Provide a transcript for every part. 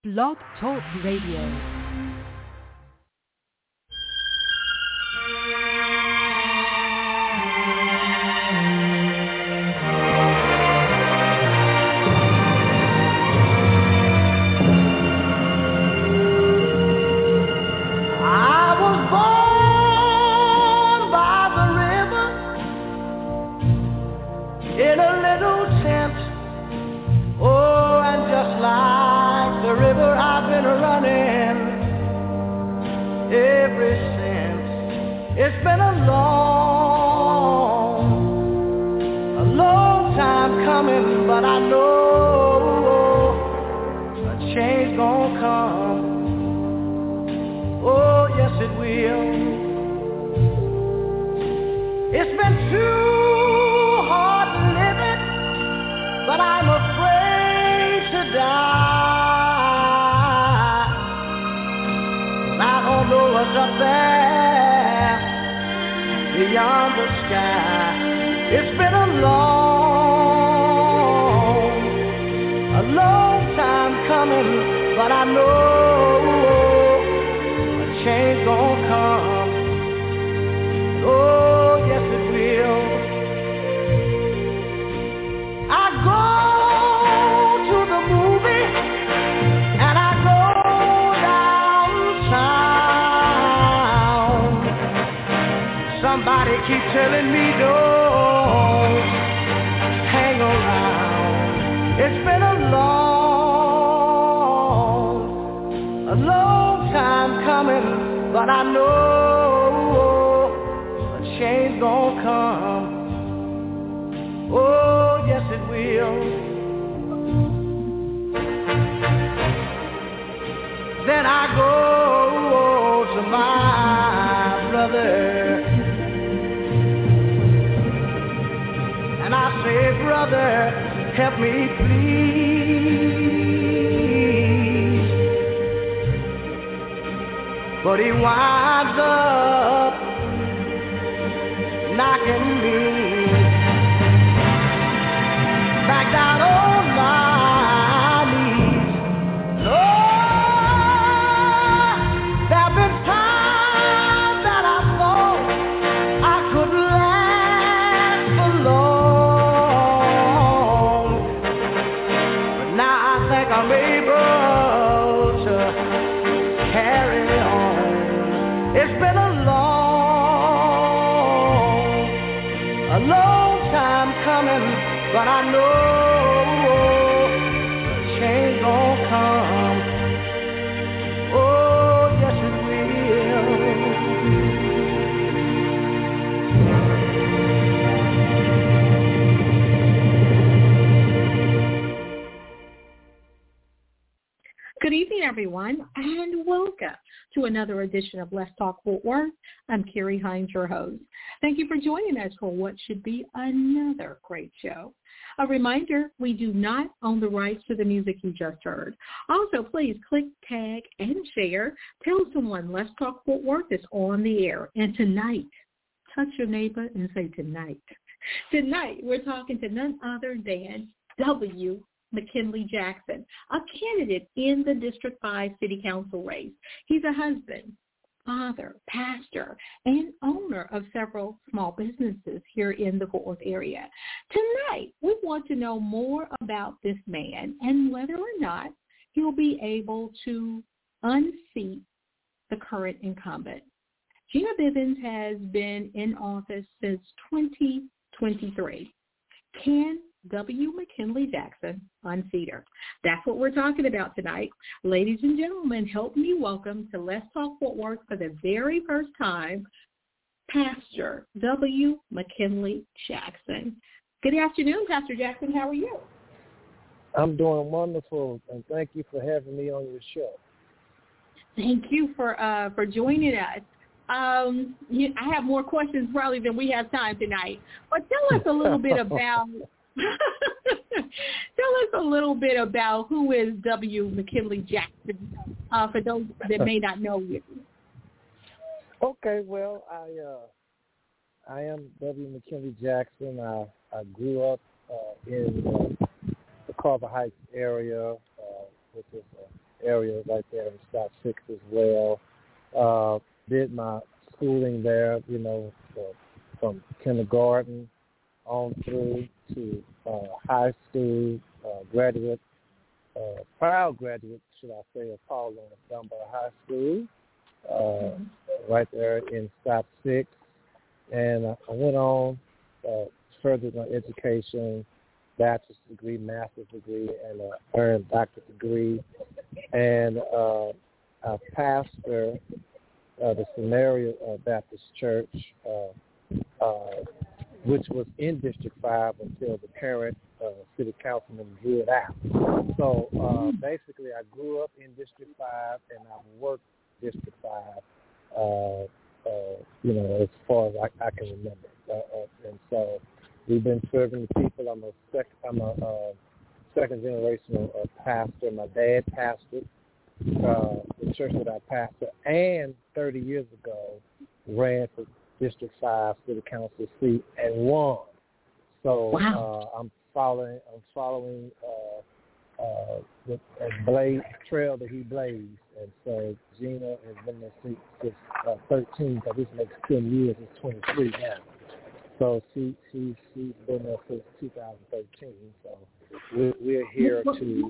Blog Talk Radio. It's been a long time coming, but I know a change gonna come. Oh, yes it will. It's been too hard living, but I'm afraid to die. I don't know what's up there beyond the sky. It's been a long time coming, but I know a change gonna come. Oh, yes it will. I go to the movie and I go downtown. Somebody keep telling me don't hang around. It's been a long time coming, but I know a change gonna come. Oh, yes it will. Then I go to my brother and I say, brother, help me please. But he winds up knocking me back down on my knees. Lord, there've been times that I thought I could last for long, but now I think I'm able to carry on. It's been a long time coming, but I know a change gonna come. Oh, yes it will. Good evening, everyone, and welcome to another edition of Let's Talk Fort Worth. I'm Carrie Hines, your host. Thank you for joining us for what should be another great show. A reminder, we do not own the rights to the music you just heard. Also, please click, tag, and share. Tell someone Let's Talk Fort Worth is on the air. And tonight, touch your neighbor and say tonight. Tonight, we're talking to none other than W. McKinley Jackson, a candidate in the District 5 City Council race. He's a husband, father, pastor, and owner of several small businesses here in the Fort Worth area. Tonight, we want to know more about this man and whether or not he'll be able to unseat the current incumbent. Gina Bivens has been in office since 2023. Can W. McKinley Jackson unseat her? That's what we're talking about tonight. Ladies and gentlemen, help me welcome to Let's Talk Fort Worth for the very first time, Pastor W. McKinley Jackson. Good afternoon, Pastor Jackson. How are you? I'm doing wonderful, and thank you for having me on your show. Thank you for joining us. I have more questions probably than we have time tonight, but tell us a little bit about who is W. McKinley Jackson, for those that may not know you. Okay, well, I am W. McKinley Jackson. I grew up in the Carver Heights area, which is area right there in South 6 as well. Did my schooling there, from kindergarten on through to high school, graduate, proud graduate, should I say, of Paul Laurence Dunbar High School, right there in South 6. And I went on, furthered my education, bachelor's degree, master's degree, and earned doctorate degree. And I pastor the Samaria Baptist Church, which was in District 5 until the current city councilman drew it out. So basically, I grew up in District 5, and I've worked District 5, as far as I can remember. And so we've been serving the people. I'm a second generational pastor. My dad pastored the church that I pastor, and 30 years ago ran for District 5 City Council seat and won. So wow. I'm following the trail that he blazed. And so Gina has been there since 13, so this makes 10 years. It's 23 now. So she's been there since 2013. So we're here to.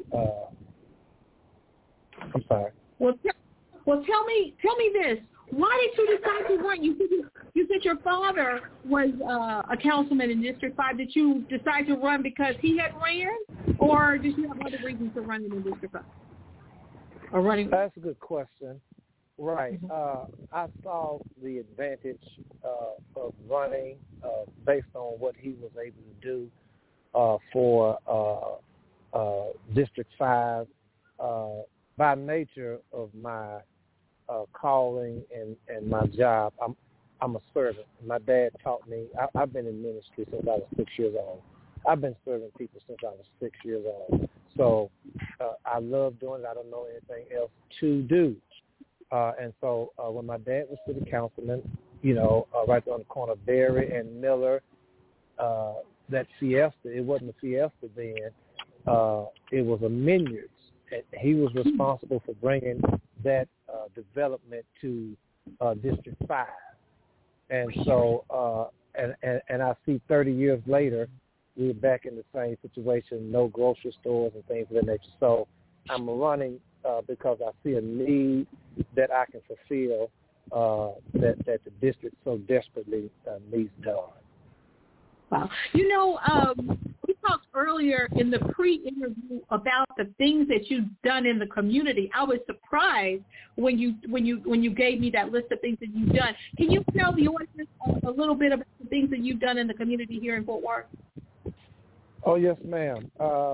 I'm sorry. Well, tell me this. Why did you decide to run? You said your father was a councilman in District 5. Did you decide to run because he had ran, or did you have other reasons for running in District 5? Or running? That's a good question. Right. I saw the advantage of running based on what he was able to do for District 5 by nature of my calling and my job. I'm a servant. My dad taught me. I've been in ministry since I was 6 years old. I've been serving people since I was 6 years old. So I love doing it. I don't know anything else to do. And so when my dad was city councilman, right there on the corner of Berry and Miller, that Fiesta, it wasn't a Fiesta then. It was a Minyards. He was responsible for bringing that development to District 5. And so, and I see 30 years later, we're back in the same situation, no grocery stores and things of that nature. So I'm running because I see a need that I can fulfill that the district so desperately needs done. Wow. We talked earlier in the pre-interview about the things that you've done in the community. I was surprised when you gave me that list of things that you've done. Can you tell the audience a little bit about the things that you've done in the community here in Fort Worth? Oh, yes, ma'am.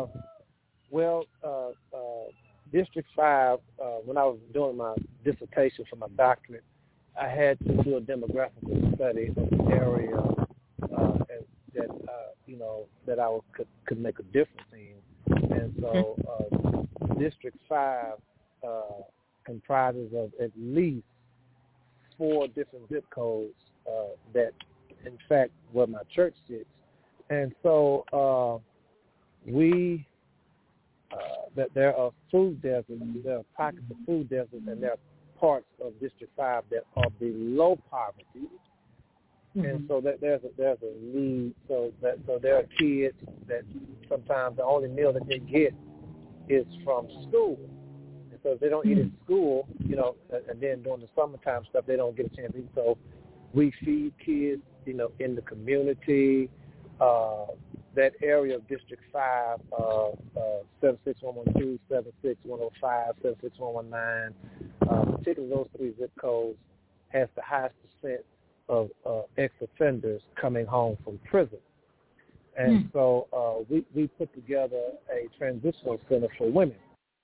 District 5, when I was doing my dissertation for my doctorate, I had to do a demographical study of the area that I could make a difference in. And so District 5 comprises of at least 4 different zip codes that, in fact, where my church sits. And so that there are food deserts, there are pockets of food deserts, and there are parts of District 5 that are below poverty. Mm-hmm. And so that there's a need. So there are kids that sometimes the only meal that they get is from school. And so if they don't eat at school, and then during the summertime stuff, they don't get a chance to eat. So we feed kids, in the community. That area of District 5, 76112, 76105, 76119, particularly those 3 zip codes, has the highest percent of ex-offenders coming home from prison. And so we put together a transitional center for women.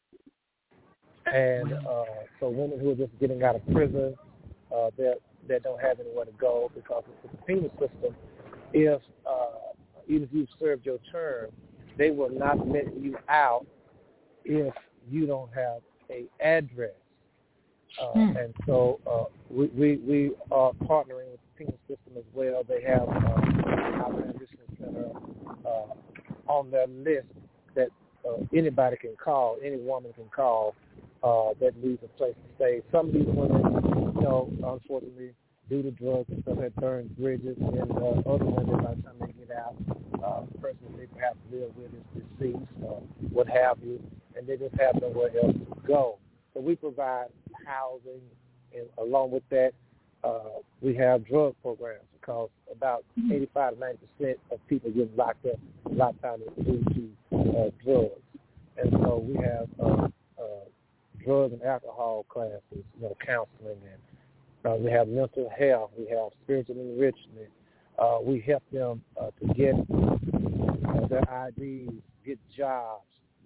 And so women who are just getting out of prison, that don't have anywhere to go because it's a penal system. Even if you've served your term, they will not let you out if you don't have an address. And so we are partnering with the penal system as well. They have our transition center on their list that anybody can call, any woman can call that needs a place to stay. Some of these women, unfortunately, due to drugs and stuff, have burned bridges, and other women, by the time they get out, the person that they perhaps live with is deceased or what have you, and they just have nowhere else to go. So we provide housing, and along with that, we have drug programs because about 85 to 90% of people get locked down due to drugs. And so we have drug and alcohol classes, counseling, and we have mental health, we have spiritual enrichment. We help them to get their IDs, get jobs,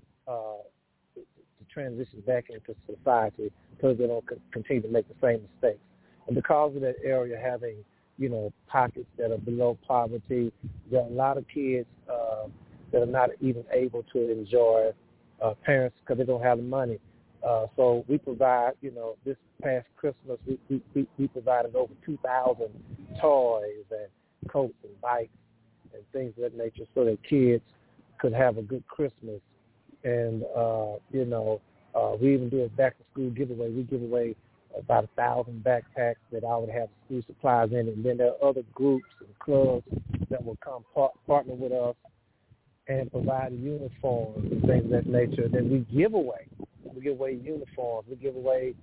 to transition back into society so they don't continue to make the same mistakes. And because of that area having, pockets that are below poverty, there are a lot of kids that are not even able to enjoy parents because they don't have the money. So we provide, this past Christmas, we provided over 2,000 toys and coats and bikes and things of that nature so that kids could have a good Christmas. And, we even do a back-to-school giveaway. We give away about 1,000 backpacks that I would have school supplies in. And then there are other groups and clubs that will come partner with us and provide uniforms and things of that nature. Then we give away. We give away uniforms. We give away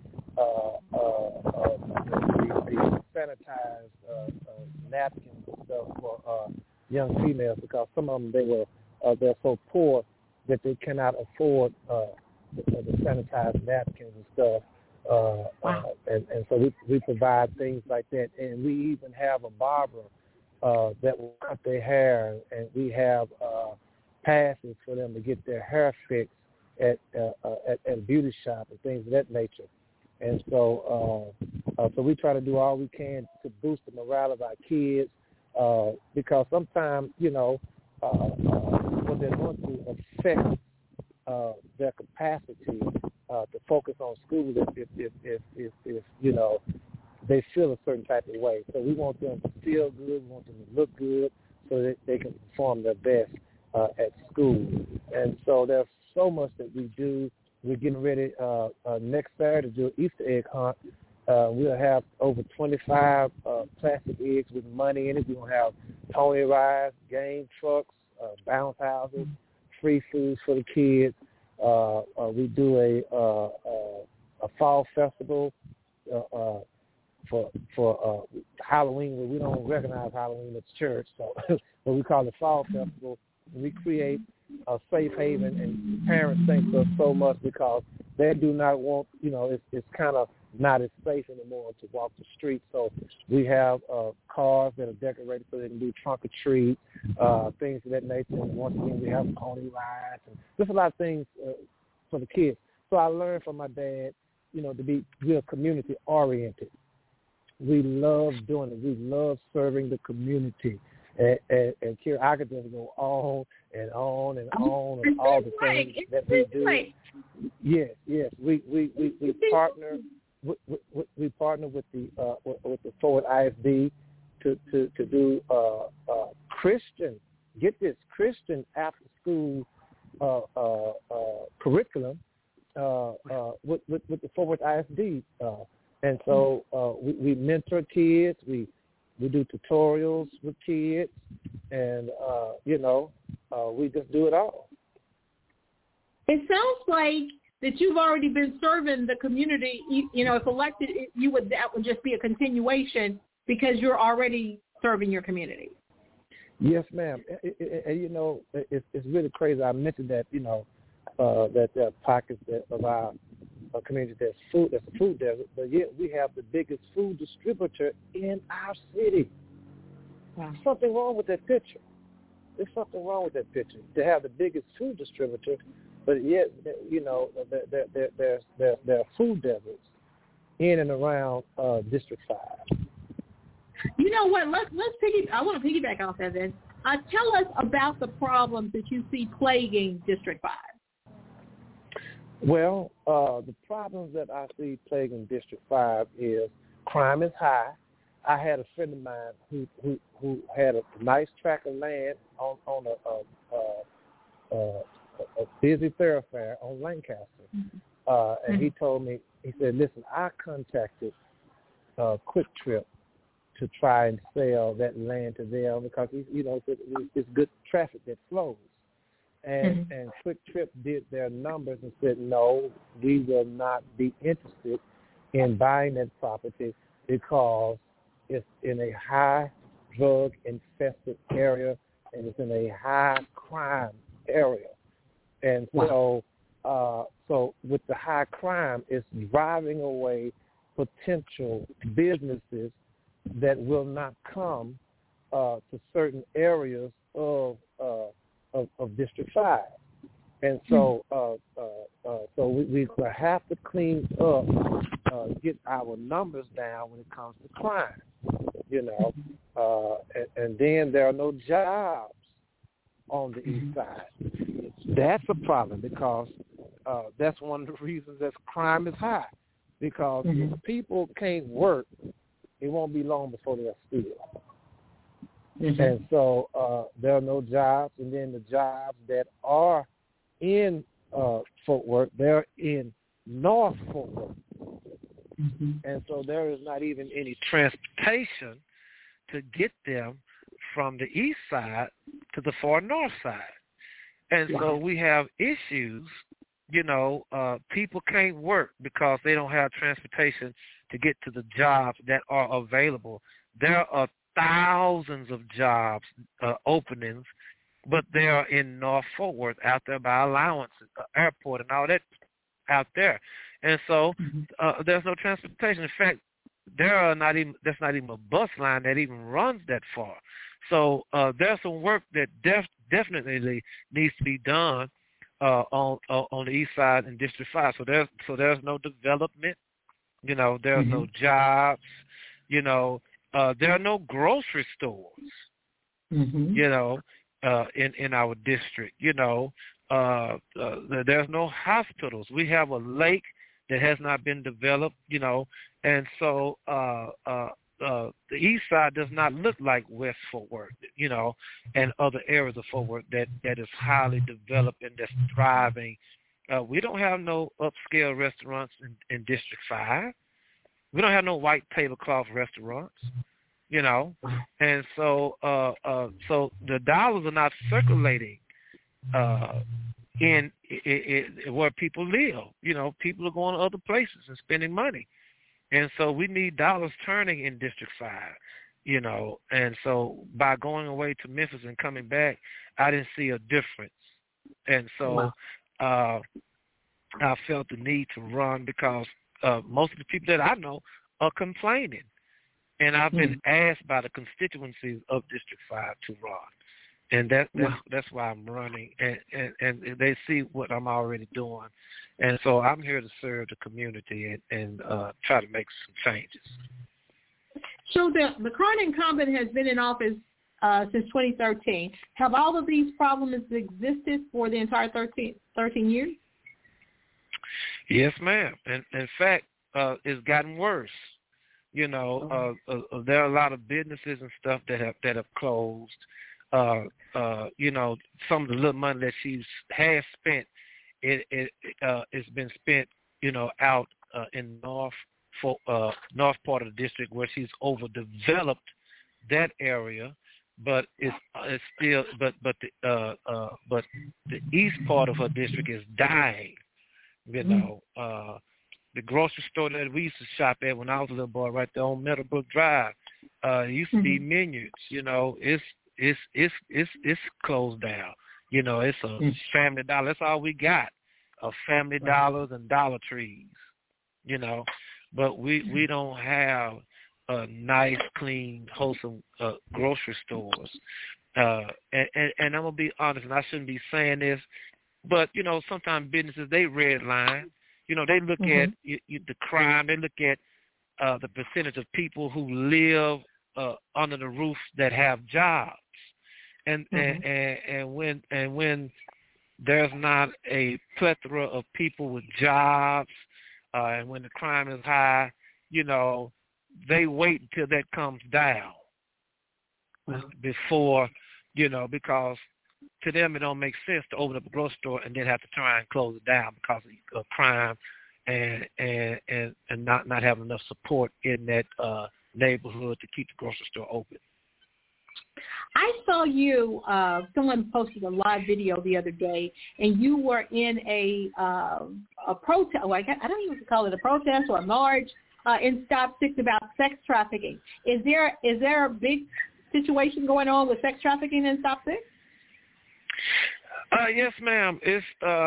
the sanitized napkins and stuff for young females because some of them they're so poor that they cannot afford the sanitized napkins and stuff. Wow. And so we provide things like that, and we even have a barber that will cut their hair, and we have passes for them to get their hair fixed at a beauty shop and things of that nature. And so we try to do all we can to boost the morale of our kids because sometimes, what they're going to affect their capacity to focus on school if they feel a certain type of way. So we want them to feel good, we want them to look good so that they can perform their best at school. And so there's so much that we do. We're getting ready next Saturday to do an Easter egg hunt. We'll have over 25 plastic eggs with money in it. We're going to have pony rides, game trucks, bounce houses, free foods for the kids. We do a fall festival for Halloween, where we don't recognize Halloween at the church, so but we call it Fall Festival. We create a safe haven, and parents thank us so much because they do not want, it's kind of not as safe anymore to walk the street. So we have cars that are decorated so they can do trunk or treat, things of that nature. And once again, we have pony rides and just a lot of things for the kids. So I learned from my dad, to be real community oriented. We love doing it. We love serving the community. And Kira, I could just go on and on and on and all the things that we do. Yes. We partner. We partner with the Forward ISD to do Christian. Get this, Christian after school curriculum with the Forward ISD, and so we mentor kids. We do tutorials with kids, and we just do it all. It sounds like that you've already been serving the community. If elected, that would just be a continuation because you're already serving your community. Yes, ma'am. And it's really crazy. I mentioned that that there are pockets of our community that's a food desert, but yet we have the biggest food distributor in our city. Wow. There's something wrong with that picture. There's something wrong with that picture. To have the biggest food distributor, but yet, there are food deserts in and around District 5. You know what? I want to piggyback off that then. Tell us about the problems that you see plaguing District 5. Well, the problems that I see plaguing District 5 is crime is high. I had a friend of mine who had a nice tract of land on a busy thoroughfare on Lancaster, And he told me, he said, listen, I contacted Quick Trip to try and sell that land to them because, it's good traffic that flows. And Quick Trip did their numbers and said, no, we will not be interested in buying that property because it's in a high drug-infested area and it's in a high crime area. And so with the high crime, it's driving away potential businesses that will not come to certain areas of District 5. And so so we have to clean up, get our numbers down when it comes to crime, and then there are no jobs on the east side. That's a problem because that's one of the reasons that crime is high, because if people can't work, it won't be long before they'll steal. And so there are no jobs, and then the jobs that are in Fort Worth, they're in North Fort Worth. And so there is not even any transportation to get them from the east side to the far north side. And so we have issues, people can't work because they don't have transportation to get to the jobs that are available. There are thousands of jobs openings, but they are in North Fort Worth, out there by Allowance, airport, and all that out there. And so there's no transportation. In fact, there's not even a bus line that even runs that far. So there's some work that definitely needs to be done on the east side in District 5. So there's no development. There's no jobs. There are no grocery stores. In our district. There's no hospitals. We have a lake that has not been developed. And so the east side does not look like West Fort Worth, and other areas of Fort Worth that is highly developed and that's thriving. We don't have no upscale restaurants in District 5. We don't have no white tablecloth restaurants, and so so the dollars are not circulating in where people live. People are going to other places and spending money. And so we need dollars turning in District 5, and so by going away to Memphis and coming back, I didn't see a difference. And so I felt the need to run because most of the people that I know are complaining. And I've been asked by the constituencies of District 5 to run. And that's why I'm running, and they see what I'm already doing. And so I'm here to serve the community and try to make some changes. So the current incumbent has been in office since 2013. Have all of these problems existed for the entire 13 years? Yes, ma'am. And in fact, it's gotten worse. There are a lot of businesses and stuff that have closed. Some of the little money that she has spent, it's been spent, out in north part of the district where she's overdeveloped that area, but it's still but the east part of her district is dying. The grocery store that we used to shop at when I was a little boy, right there on Meadowbrook Drive, it used to be Menards. It's closed down. It's a Family Dollar. That's all we got, Family Dollars and Dollar Trees. But we don't have nice, clean, wholesome grocery stores. And I'm gonna be honest, and I shouldn't be saying this, but sometimes businesses, they redline. They look at the crime. They look at the percentage of people who live under the roof that have jobs, and when there's not a plethora of people with jobs, and when the crime is high, they wait until that comes down before, because to them, it don't make sense to open up a grocery store and then have to try and close it down because of crime and not having enough support in that neighborhood to keep the grocery store open. I saw you, someone posted a live video the other day, and you were in a protest, I don't even call it a protest or a march, in Stop Six about sex trafficking. Is there a big situation going on with sex trafficking in Stop Six? Yes, ma'am. It's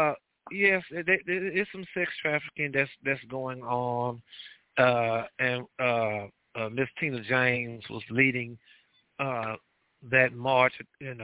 it's some sex trafficking that's going on, and Miss Tina James was leading that march,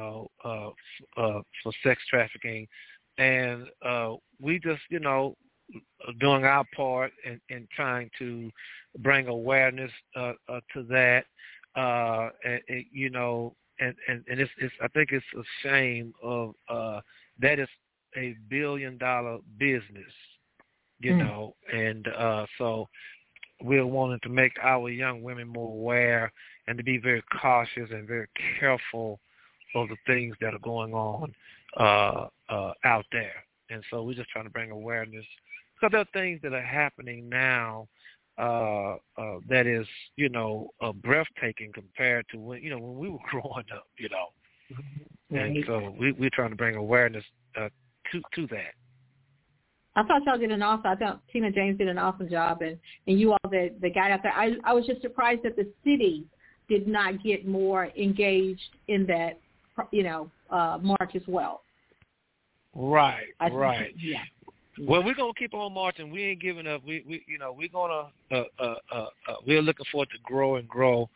for sex trafficking, and we just, doing our part in trying to bring awareness to that, and it's I think it's a shame of that is a $1 billion business, and so we're wanting to make our young women more aware and to be very cautious and very careful of the things that are going on out there. And so we're just trying to bring awareness. Because there are things that are happening now that is, breathtaking compared to when we were growing up, And so we're trying to bring awareness to that. I thought y'all did I thought Tina James did an awesome job, and you all that got out there. I was just surprised that the city did not get more engaged in that, march as well. Right. Yeah. Well, we're gonna keep on marching. We ain't giving up. We're gonna we're looking forward to grow,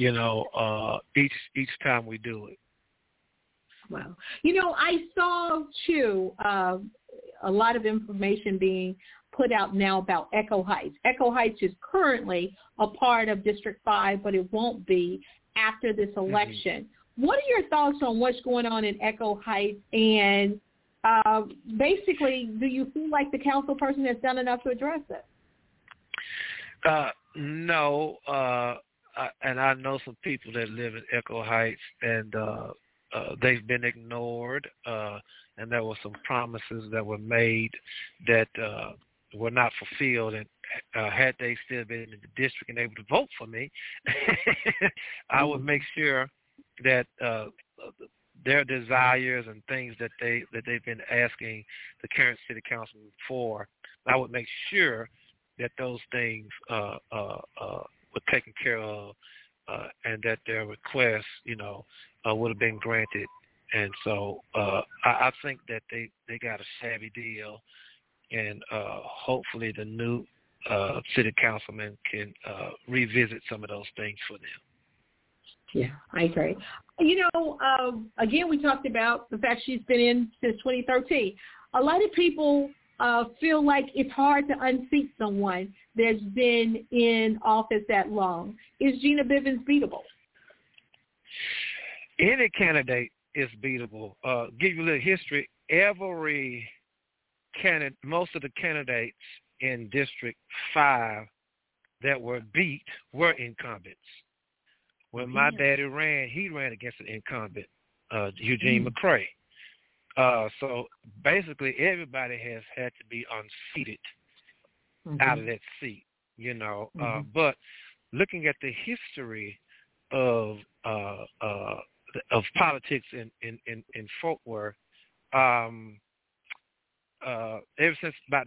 each time we do it. Wow. I saw too a lot of information being put out now about Echo Heights. Echo Heights is currently a part of District 5, but it won't be after this election. Mm-hmm. What are your thoughts on what's going on in Echo Heights? And basically, do you feel like the council person has done enough to address it? No. And I know some people that live in Echo Heights, and they've been ignored. And there were some promises that were made that were not fulfilled, and had they still been in the district and able to vote for me, I would make sure that their desires and things that they've been asking the current city councilman for, I would make sure that those things were taken care of, and that their requests, would have been granted. And so I think that they got a savvy deal, and hopefully the new city councilman can revisit some of those things for them. Yeah, I agree. Again, we talked about the fact she's been in since 2013. A lot of people feel like it's hard to unseat someone that's been in office that long. Is Gina Bivens beatable? Any candidate is beatable. Give you a little history. Most of the candidates in District 5 that were beat were incumbents. When my daddy ran, he ran against an incumbent, Eugene McCray. So basically everybody has had to be unseated out of that seat, But looking at the history of politics in Fort Worth, ever since about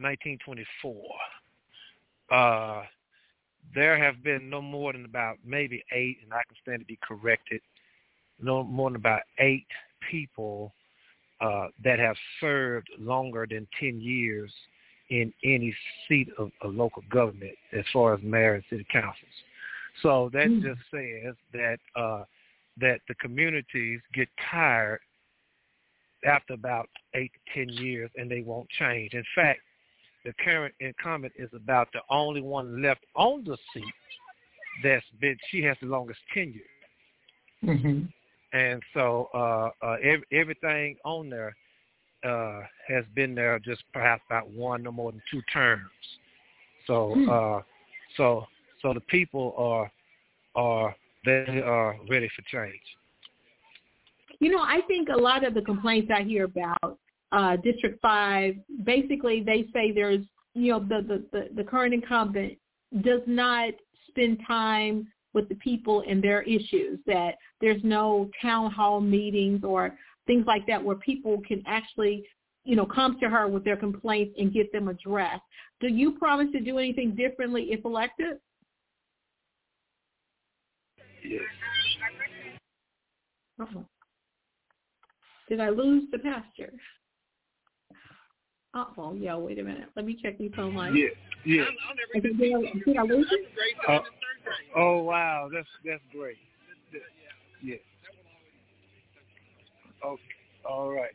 1924, there have been no more than about maybe 8, and I can stand to be corrected, no more than about 8 people that have served longer than 10 years in any seat of local government as far as mayor and city councils. So that just says that that the communities get tired after about 8 to 10 years, and they won't change. In fact, the current incumbent is about the only one left on the seat she has the longest tenure. Mm-hmm. And so everything on there has been there just perhaps about 1, no more than 2 terms. So so the people are ready for change. I think a lot of the complaints I hear about District 5, basically they say there's, the current incumbent does not spend time with the people and their issues, that there's no town hall meetings or things like that where people can actually, come to her with their complaints and get them addressed. Do you promise to do anything differently if elected? Yes. Uh-huh. Did I lose the pastor? Uh-oh, yeah, wait a minute. Let me check these phone lines. Yeah. Did I lose it? Oh, wow, that's great. Yeah. Okay, all right.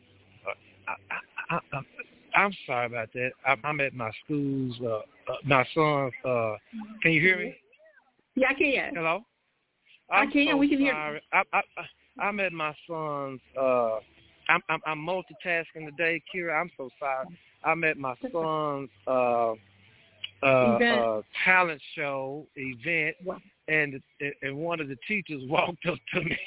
I'm sorry about that. I'm at my school's, my son's, can you hear me? Yeah, I can. Hello? I can. So we can sorry. hear you. I'm at my son's, I'm multitasking today, Kira. I'm so sorry. I'm at my son's talent show event, and one of the teachers walked up to me.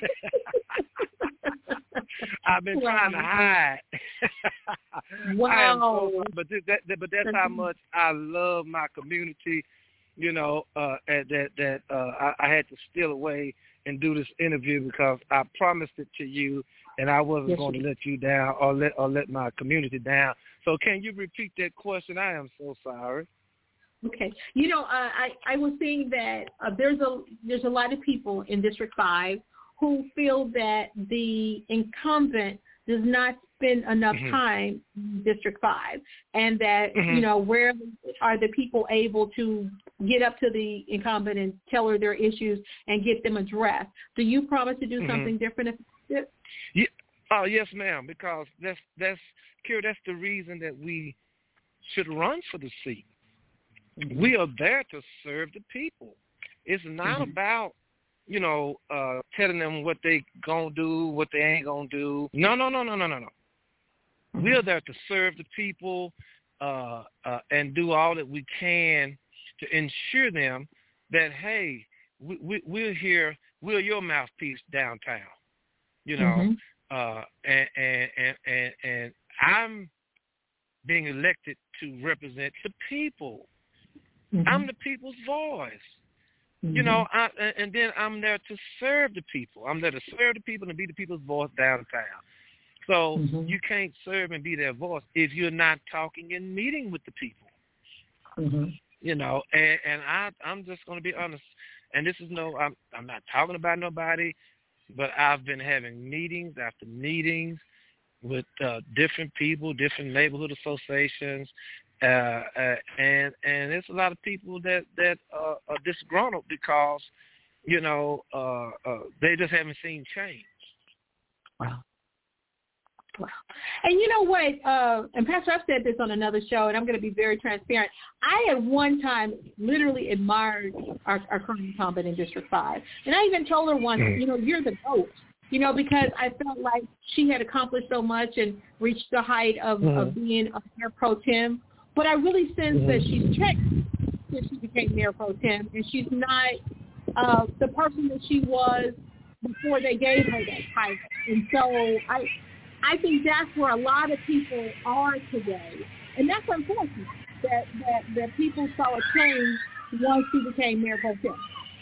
I've been trying to hide. Wow. I am so sorry, but that's how much I love my community. I had to steal away and do this interview because I promised it to you, and I wasn't going to let you down or let my community down. So can you repeat that question? I am so sorry. Okay. I was saying that there's a lot of people in District 5 who feel that the incumbent does not spend enough time in District 5, and that, where are the people able to get up to the incumbent and tell her their issues and get them addressed? Do you promise to do something different? Yeah. Oh, yes, ma'am, because that's Kira, that's the reason that we should run for the seat. We are there to serve the people. It's not about, telling them what they gonna do, what they ain't gonna do. No. We are there to serve the people and do all that we can to ensure them that, hey, we're here, we're your mouthpiece downtown, and I'm being elected to represent the people. I'm the people's voice. And then I'm there to serve the people. I'm there to serve the people and be the people's voice downtown. So you can't serve and be their voice if you're not talking and meeting with the people. And I'm just going to be honest. And this is I'm not talking about nobody, but I've been having meetings after meetings with different people, different neighborhood associations, and there's a lot of people that are disgruntled because, they just haven't seen change. Wow. And you know what, and Pastor, I've said this on another show, and I'm going to be very transparent. I at one time literally admired our current incumbent in District 5. And I even told her once, you're the GOAT, because I felt like she had accomplished so much and reached the height of being a mayor pro tem. But I really sense that she's changed since she became mayor pro tem, and she's not the person that she was before they gave her that title. And so I think that's where a lot of people are today, and that's unfortunate that people saw a change once she became mayor pro tem.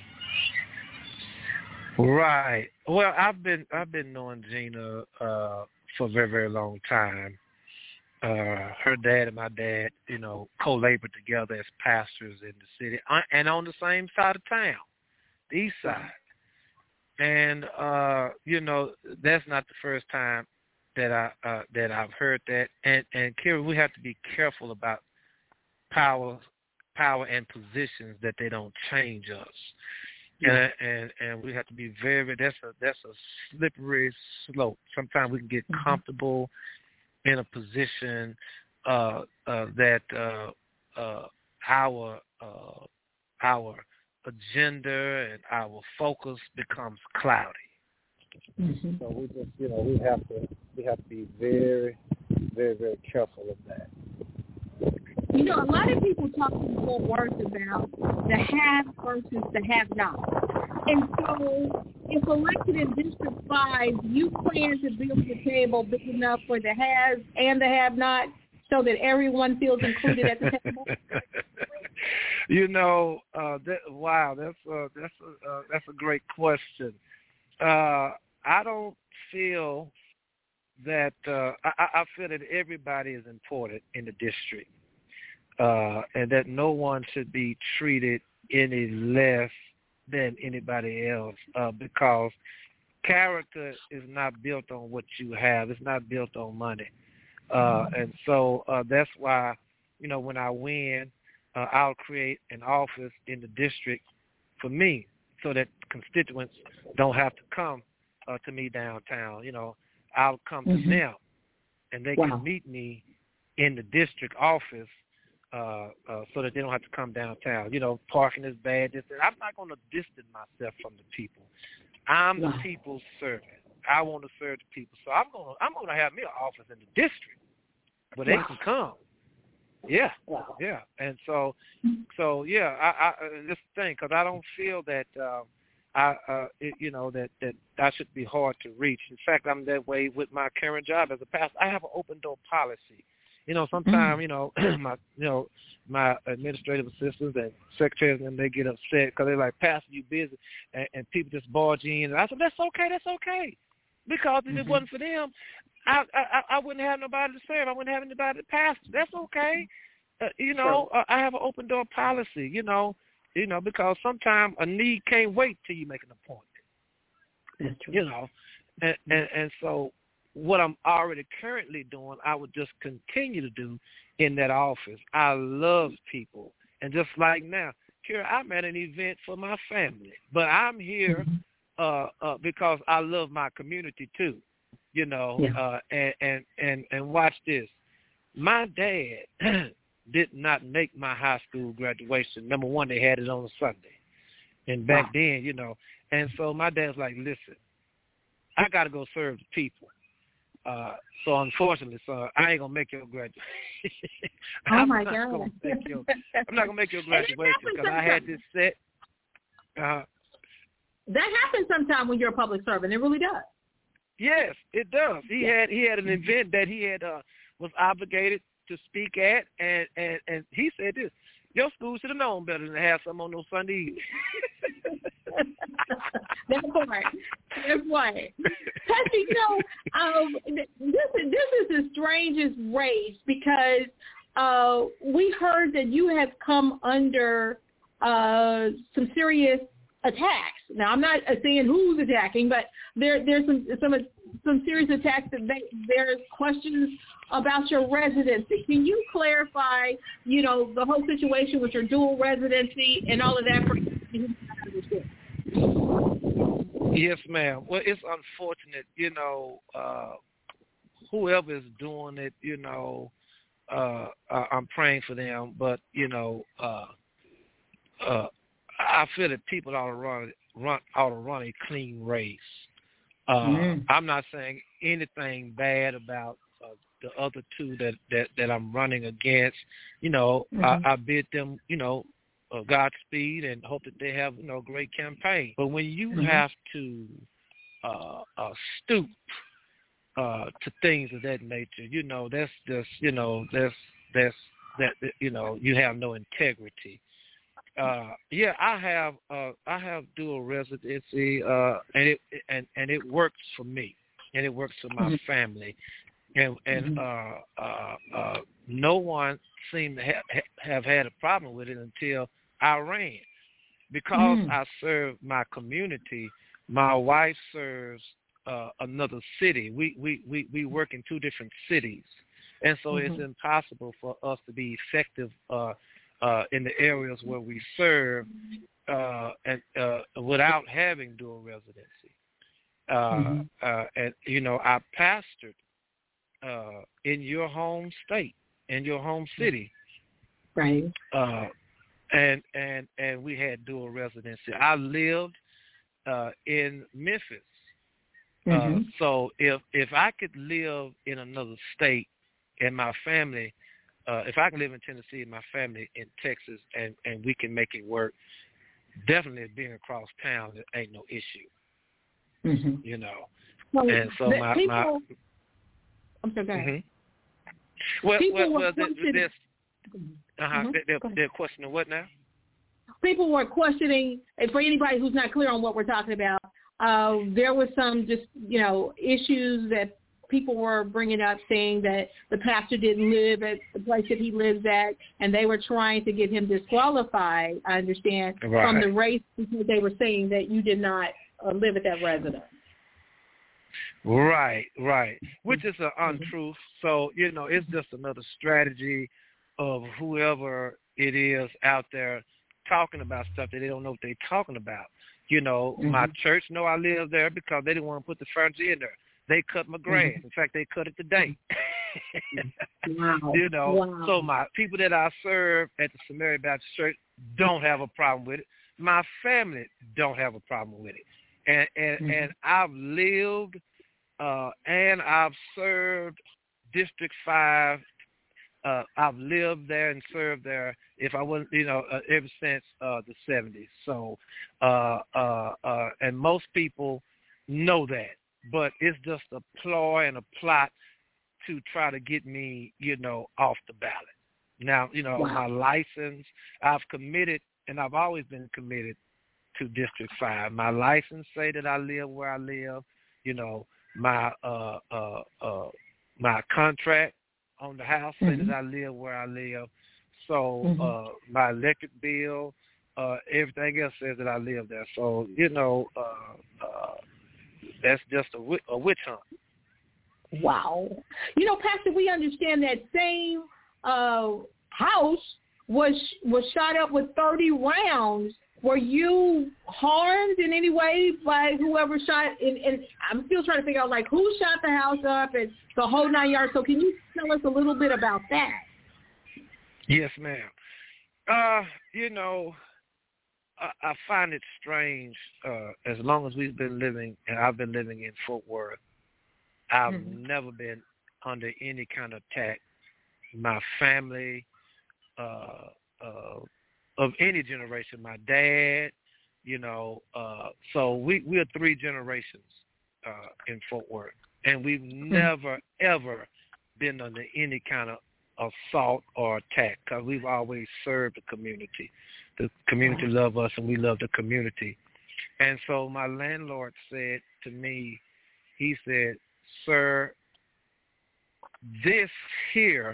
Right. Well, I've been knowing Gina for a very, very long time. Her dad and my dad, co-labored together as pastors in the city and on the same side of town, the east side. And that's not the first time that I've heard that. And Kira, we have to be careful about power and positions that they don't change us. And we have to be very. That's a slippery slope. Sometimes we can get comfortable in a position that our agenda and our focus becomes cloudy. So we just, we have to be very, very, very careful of that. A lot of people talk in Fort Worth about the have versus the have not. And so if elected in District 5, you plan to build the table big enough for the haves and the have-nots so that everyone feels included at the table? That's a great question. I don't feel that I feel that everybody is important in the district, and that no one should be treated any less than anybody else, because character is not built on what you have. It's not built on money. And so that's why, when I win, I'll create an office in the district for me so that constituents don't have to come to me downtown. I'll come to them, and they can meet me in the district office so that they don't have to come downtown. Parking is bad. I'm not going to distance myself from the people. I'm the people's servant. I want to serve the people. So I'm going to have me an office in the district where they can come. Yeah. Wow. Yeah. And so yeah, I this thing, because I don't feel that that I should be hard to reach. In fact, I'm that way with my current job as a pastor. I have an open door policy. Sometimes my administrative assistants and secretaries, and they get upset because they're like, "Pastor, you busy," and people just barge in. And I said, "That's okay, because if it wasn't for them, I wouldn't have nobody to serve. I wouldn't have anybody to pastor. That's okay." I have an open door policy. Because sometimes a need can't wait till you make an appointment. That's true. And so what I'm already currently doing, I would just continue to do in that office. I love people. And just like now, Kira, I'm at an event for my family, but I'm here because I love my community too, and watch this. My dad did not make my high school graduation. Number one, they had it on a Sunday. And back then, and so my dad's like, "Listen, I got to go serve the people. So unfortunately, son, I ain't going to make your graduation." Oh, my God. I'm not going to make your graduation because I had this set. That happens sometimes when you're a public servant. It really does. Yes, it does. He had an event that he had was obligated to speak at, and he said this: "Your school should have known better than to have something on no Sunday evening." That's right. Pastor, this is the strangest race because we heard that you have come under some serious attacks. Now, I'm not saying who's attacking, but there's some serious attacks. There's questions about your residency. Can you clarify, the whole situation with your dual residency and all of that for you? Yes, ma'am. Well, it's unfortunate, whoever is doing it, I'm praying for them, but, I feel that people ought to run a clean race. I'm not saying anything bad about the other two that I'm running against. I bid them, Godspeed and hope that they have a great campaign. But when you have to stoop to things of that nature, that's just that's you have no integrity. I have dual residency, and it works for me, and it works for my family, and no one seemed to have had a problem with it until I ran, because I serve my community. My wife serves another city. We work in two different cities, and so it's impossible for us to be effective in the areas where we serve and without having dual residency. And I pastored in your home state, in your home city, right? And we had dual residency. I lived in Memphis, so if I could live in another state and my family. If I can live in Tennessee and my family in Texas and we can make it work, definitely being across town, there ain't no issue. Mm-hmm. You know, well, and so my I'm sorry, go ahead. Mm-hmm. Well, they're questioning what now? People were questioning, and for anybody who's not clear on what we're talking about, there was some just, issues that people were bringing up, saying that the pastor didn't live at the place that he lives at, and they were trying to get him disqualified, I understand, from the race, because they were saying that you did not live at that residence. Right, which is an untruth. So, it's just another strategy of whoever it is out there talking about stuff that they don't know what they're talking about. My church know I live there because they didn't want to put the furniture in there. They cut my grass. In fact, they cut it today. Wow. So my people that I serve at the Samaria Baptist Church don't have a problem with it. My family don't have a problem with it. And I've lived and I've served District 5. I've lived there and served there, if I wasn't, ever since the 70s. So, and most people know that, but it's just a ploy and a plot to try to get me, off the ballot. Now, my license, I've committed, and I've always been committed to District 5. My license say that I live where I live. My my contract on the house say that I live where I live. So my electric bill, everything else says that I live there. So, that's just a witch hunt. Wow. Pastor, we understand that same house was shot up with 30 rounds. Were you harmed in any way by whoever shot? And I'm still trying to figure out, who shot the house up and the whole 9 yards. So can you tell us a little bit about that? Yes, ma'am. I find it strange. As long as we've been living, and I've been living in Fort Worth, I've never been under any kind of attack. My family, of any generation, my dad, so we're 3 generations in Fort Worth, and we've never, ever been under any kind of assault or attack, because we've always served the community. The community love us, and we love the community. And so my landlord said to me, he said, "Sir, this here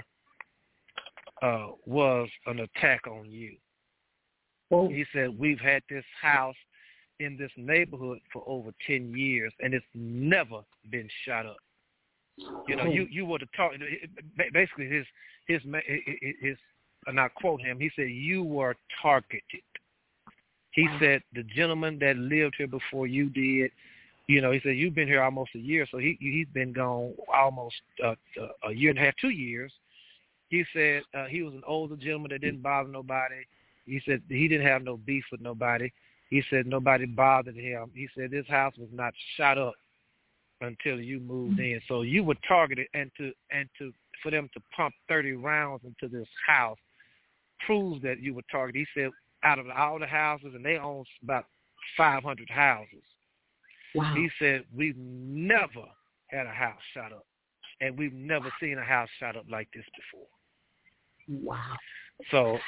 was an attack on you." Whoa. He said, "We've had this house in this neighborhood for over 10 years, and it's never been shot up." You were to talk. Basically, his, and I quote him. He said, "You were targeted." He said, "The gentleman that lived here before you did, he said you've been here almost a year, so he's been gone almost a year and a half, 2 years." He said he was an older gentleman that didn't bother nobody. He said he didn't have no beef with nobody. He said nobody bothered him. He said this house was not shot up until you moved in. So you were targeted, and for them to pump 30 rounds into this house proves that you were targeted. He said out of all the houses, and they own about 500 houses. Wow. He said we've never had a house shot up, and we've never seen a house shot up like this before. Wow. So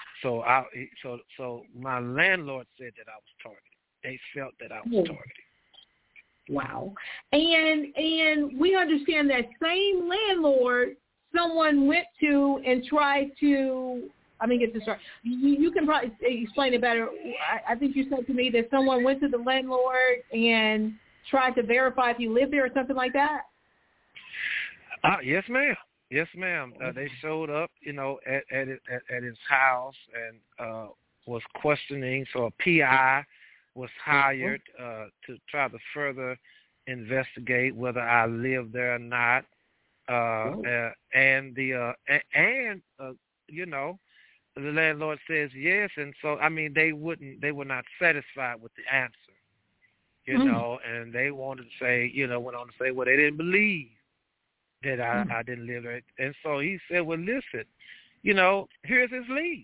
my landlord said that I was targeted. They felt that I was targeted. Wow. And we understand that same landlord, someone went to and tried to, get this right. You can probably explain it better. I think you said to me that someone went to the landlord and tried to verify if you lived there or something like that? Yes, ma'am. Yes, ma'am. They showed up, at his house and was questioning. So a PI was hired to try to further investigate whether I lived there or not. And the landlord says yes, and so they were not satisfied with the answer, and they wanted to say, went on to say, well, they didn't believe that I didn't live there. And so he said, well, listen, here's his lease.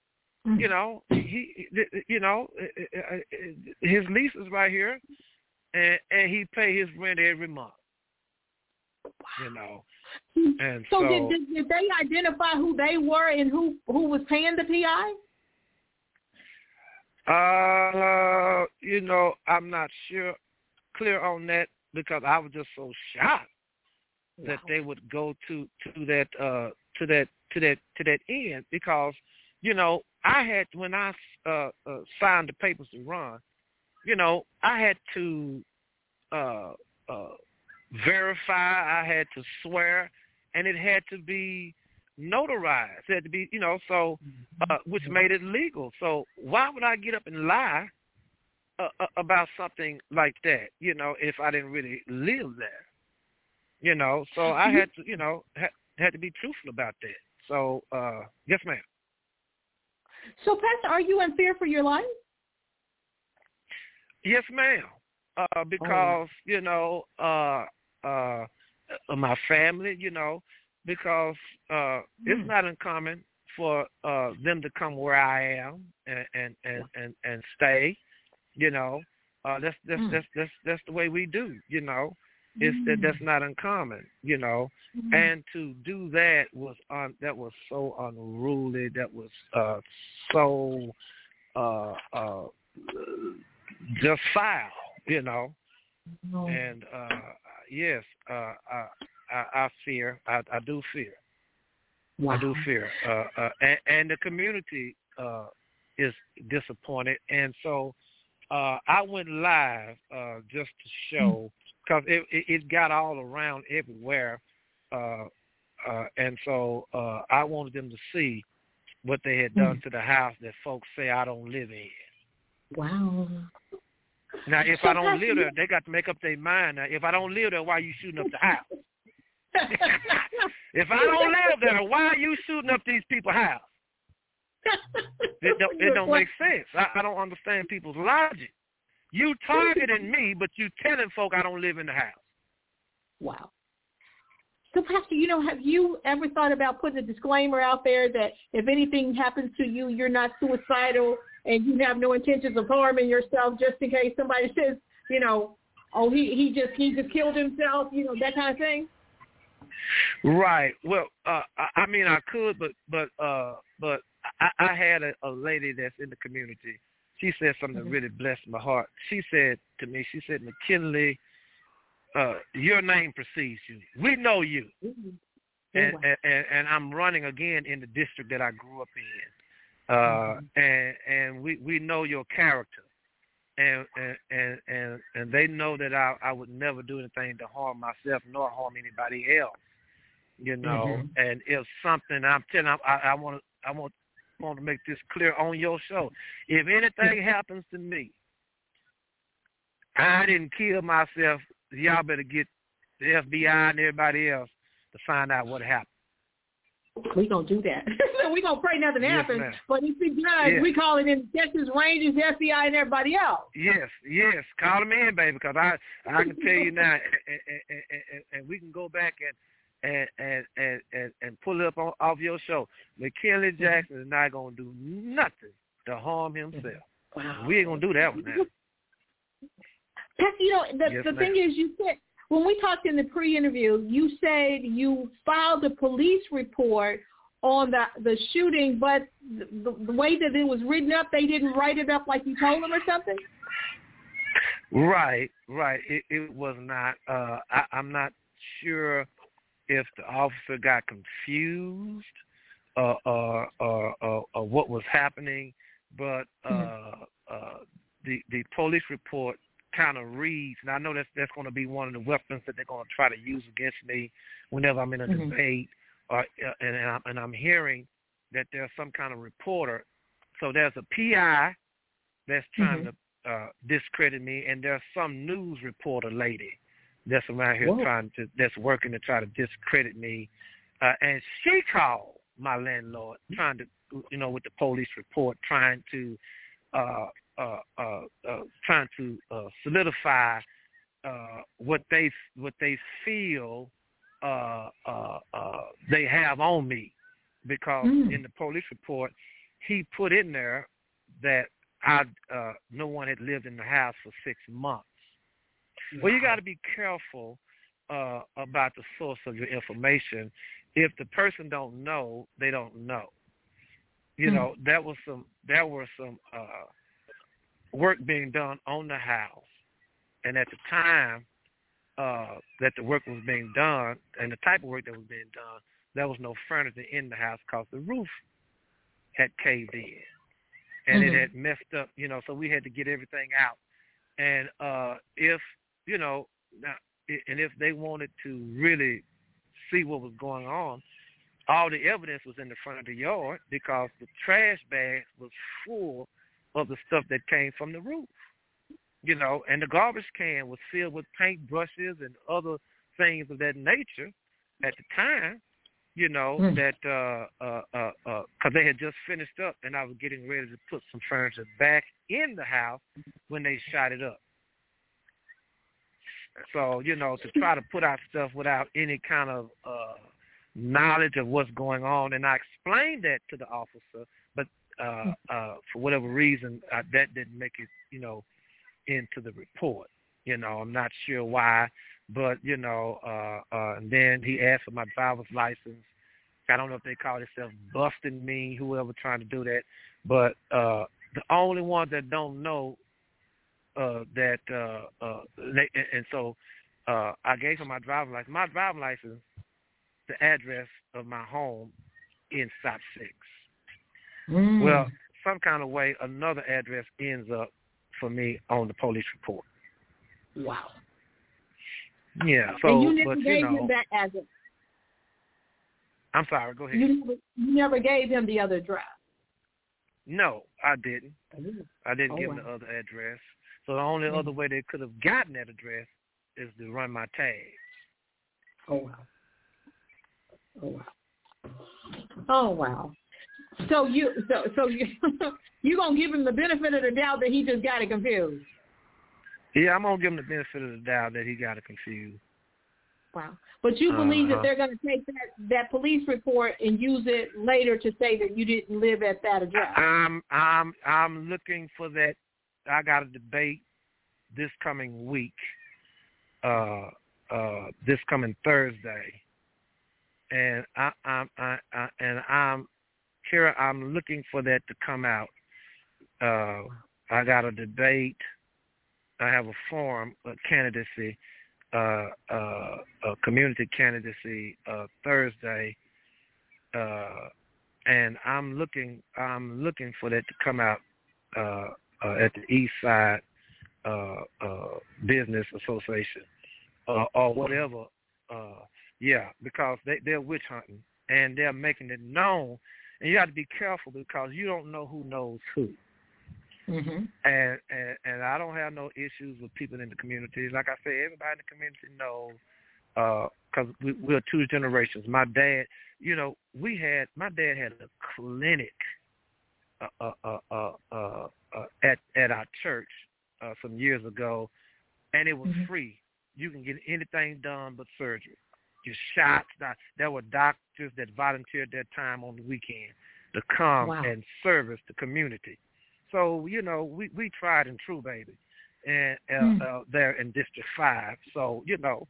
His lease is right here. and he pay his rent every month. You know, and so did they identify who they were and who was paying the PI? You know, I'm not clear on that because I was just so shocked that they would go to that end because, you know, I had when I signed the papers to run, you know, I had to verify, I had to swear, and it had to be notarized. It had to be, you know, so which made it legal. So why would I get up and lie about something like that, you know, if I didn't really live there? You know, so I had to, you know, had to be truthful about that. So, yes, ma'am. So, Pastor, are you in fear for your life? Yes, ma'am. Because, you know, my family, you know, because it's not uncommon for them to come where I am and stay, you know. That's the way we do, you know. That's not uncommon, you know, and to do that was so unruly. That was so just foul, you know. And yes, I fear. I do fear. Wow. I do fear. And the community is disappointed, and so I went live just to show. Because it got all around everywhere, and so I wanted them to see what they had done to the house that folks say I don't live in. Wow. Now, if I don't live there, they got to make up their mind. Now, if I don't live there, why are you shooting up the house? If I don't live there, why are you shooting up these people's house? It don't make sense. I don't understand people's logic. You targeting me, but you telling folk I don't live in the house. Wow. So, Pastor, you know, have you ever thought about putting a disclaimer out there that if anything happens to you, you're not suicidal and you have no intentions of harming yourself, just in case somebody says, you know, oh, he just killed himself, you know, that kind of thing? Right. Well, I mean, I could, but I had a lady that's in the community. She said something that really blessed my heart. She said to me, she said, McKinley, your name precedes you. We know you. And I'm running again in the district that I grew up in. And we know your character. And they know that I would never do anything to harm myself nor harm anybody else. You know, and if something I'm telling I want to make this clear on your show. If anything happens to me, I didn't kill myself. Y'all better get the FBI and everybody else to find out what happened. We're going to do that. We're going to pray nothing happens. Ma'am. But if it does, we call it in Texas Rangers, FBI, and everybody else. Yes. Call them in, baby, because I can tell you now, and we can go back and pull it up off your show. McKinley Jackson is not going to do nothing to harm himself. Wow. We ain't going to do that one now. Pastor, you know, the thing is, you said, when we talked in the pre-interview, you said you filed a police report on the shooting, but the way that it was written up, they didn't write it up like you told them or something? Right. It was not. I'm not sure if the officer got confused or what was happening, but the police report kind of reads, and I know that's going to be one of the weapons that they're going to try to use against me whenever I'm in a debate, and I'm hearing that there's some kind of reporter. So there's a PI that's trying to discredit me, and there's some news reporter lady that's around here that's working to try to discredit me, and she called my landlord trying to, you know, with the police report, trying to solidify what they feel they have on me, because in the police report he put in there that no one had lived in the house for 6 months. Well, you got to be careful about the source of your information. If the person don't know, they don't know. You know, there were some work being done on the house, and at the time that the work was being done, and the type of work that was being done, there was no furniture in the house because the roof had caved in, and it had messed up. You know, so we had to get everything out. And if they wanted to really see what was going on, all the evidence was in the front of the yard because the trash bags was full of the stuff that came from the roof, you know, and the garbage can was filled with paint brushes and other things of that nature at the time, you know, that because they had just finished up and I was getting ready to put some furniture back in the house when they shot it up. So, you know, to try to put out stuff without any kind of knowledge of what's going on, and I explained that to the officer, but for whatever reason, that didn't make it, you know, into the report. You know, I'm not sure why, but, you know, and then he asked for my driver's license. I don't know if they call themselves busting me, whoever trying to do that, but the only ones that don't know so I gave him my driver's license. My driver's license, the address of my home in South 6. Well, some kind of way, another address ends up for me on the police report. Wow. Yeah. So, and you never gave him that address. I'm sorry. Go ahead. You never gave him the other address. No, I didn't. I didn't give him the other address. So the only other way they could have gotten that address is to run my tags. Oh wow. So you you gonna give him the benefit of the doubt that he just got it confused? Yeah, I'm gonna give him the benefit of the doubt that he got it confused. Wow. But you believe that they're gonna take that police report and use it later to say that you didn't live at that address? I'm looking for that. I got a debate this coming week, this coming Thursday, and I'm looking for that to come out. I got a debate. I have a forum, a candidacy, a community candidacy Thursday, and I'm looking for that to come out at the East Side Business Association or whatever. Because they're witch hunting and they're making it known, and you have to be careful because you don't know who knows who. And I don't have no issues with people in the community. Like I say, everybody in the community knows because we're two generations. My dad, you know, my dad had a clinic at our church some years ago, and it was free. You can get anything done but surgery. Your shots. There were doctors that volunteered their time on the weekend to come and service the community. So, you know, we tried and true, baby, and there in District 5. So, you know,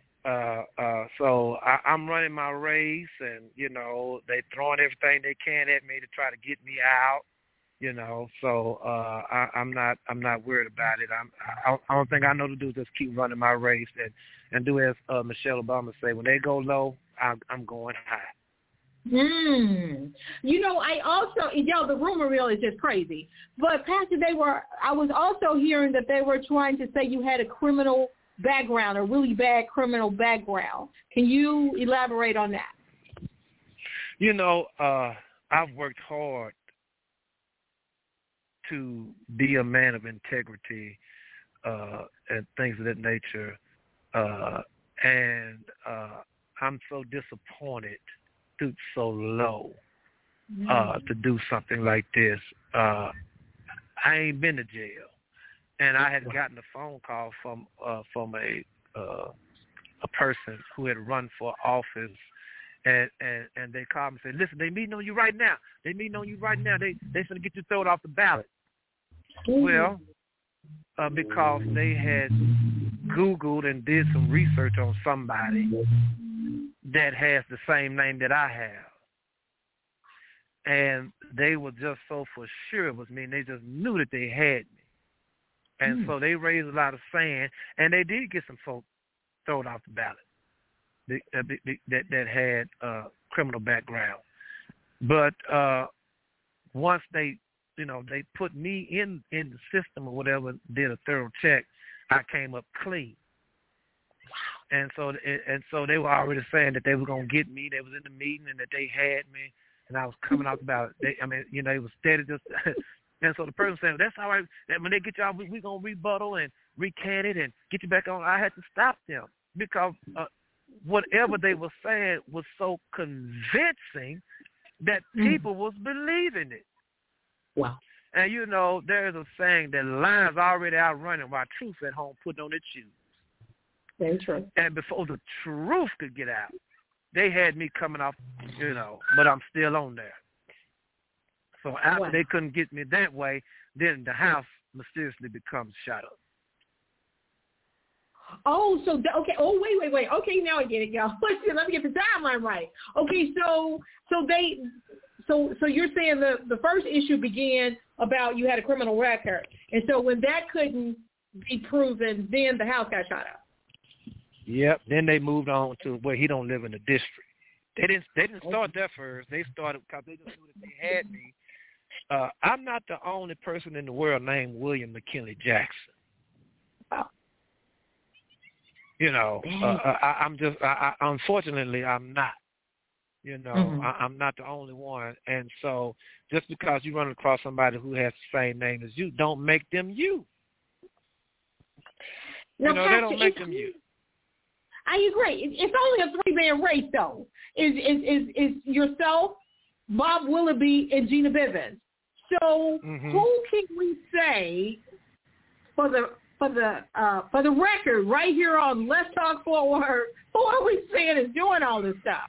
so I'm running my race, and, you know, they throwing everything they can at me to try to get me out. You know, so I'm not worried about it. I don't think I know to do is just keep running my race and do as Michelle Obama say, when they go low, I'm going high. You know, I also, the rumor mill is just crazy. But Pastor, I was also hearing that they were trying to say you had a criminal background, a really bad criminal background. Can you elaborate on that? You know, I've worked hard to be a man of integrity and things of that nature. And I'm so disappointed to so low to do something like this. I ain't been to jail. And I had gotten a phone call from a person who had run for office. And they called me and said, listen, they meeting on you right now. They finna get you thrown off the ballot. Well, because they had Googled and did some research on somebody that has the same name that I have. And they were just so for sure it was me, and they just knew that they had me. And so they raised a lot of sand, and they did get some folks thrown off the ballot that had criminal background. But once they put me in the system or whatever, did a thorough check, I came up clean. And so they were already saying that they were going to get me. They was in the meeting and that they had me, and I was coming out about it. It was steady just. And so the person said, that's all right. That when they get y'all, we're going to rebuttal and recant it and get you back on. I had to stop them because whatever they were saying was so convincing that people was believing it. Wow. And, there's a saying that lions already out running while truth at home putting on their shoes. Very true. And before the truth could get out, they had me coming off, but I'm still on there. So after they couldn't get me that way, then the house mysteriously becomes shut up. Oh, so okay. Oh, wait. Okay, now I get it, y'all. Let me get the timeline right. Okay, so you're saying the first issue began about you had a criminal record, and so when that couldn't be proven, then the house got shot up. Yep. Then they moved on to where he don't live in the district. They didn't start there first. They started because they just knew that they had me. I'm not the only person in the world named William McKinley Jackson. Oh. Unfortunately, I'm not. I'm not the only one. And so just because you run across somebody who has the same name as you, don't make them you. Now, they don't make them you. I agree. It's only a 3-man race, though. Is yourself, Bob Willoughby, and Gina Bivens. So who can we say for the record right here on Let's Talk Fort Worth? Who are we saying is doing all this stuff?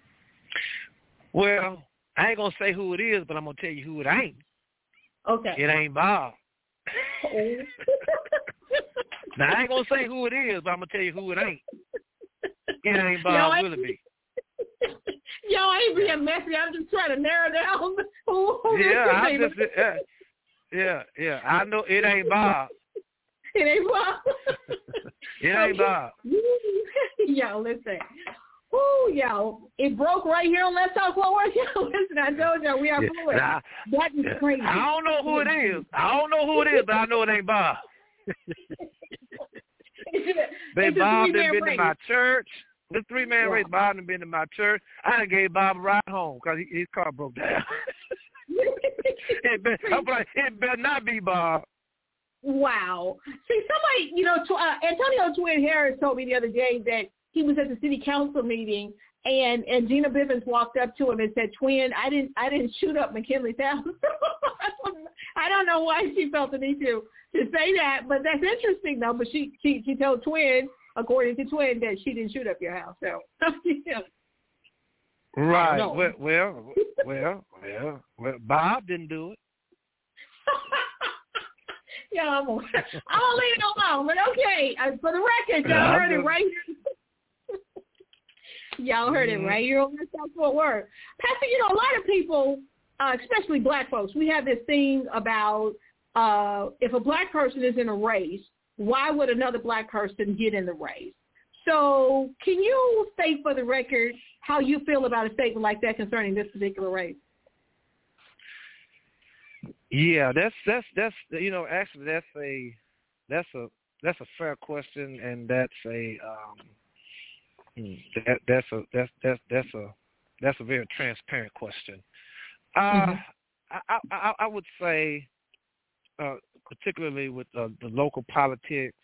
Well, I ain't gonna say who it is, but I'm gonna tell you who it ain't. Okay. It ain't Bob. Now I ain't gonna say who it is, but I'm gonna tell you who it ain't. It ain't Bob Willoughby. Yo, I ain't being messy. I'm just trying to narrow down who Yeah. I know it ain't Bob. It ain't Bob. It ain't Bob. Yo, listen. Ooh, yo, it broke right here on Let's Talk Fort Worth. Yo, listen, I told you we are fluid. That is crazy. I don't know who it is, but I know it ain't Bob. Bob done been to my church. The 3-man race, Bob done been to my church. I done gave Bob a ride home because his car broke down. It better not be Bob. Wow. See, somebody, Antonio Twin Harris told me the other day that he was at the city council meeting and Gina Bivens walked up to him and said, Twin, I didn't shoot up McKinley's house. I don't know why she felt the need to say that, but that's interesting though. But she told Twin, according to Twin, that she didn't shoot up your house. So yeah. Right. Well, Bob didn't do it. Yeah, I'm gonna leave it alone. But okay, for the record, y'all heard it right here. Y'all heard it right here on Let's Talk Fort Worth. Pastor, a lot of people, especially black folks, we have this thing about if a black person is in a race, why would another black person get in the race? So can you state for the record how you feel about a statement like that concerning this particular race? Yeah, that's actually that's a fair question, and that's a very transparent question. I would say, particularly with the local politics,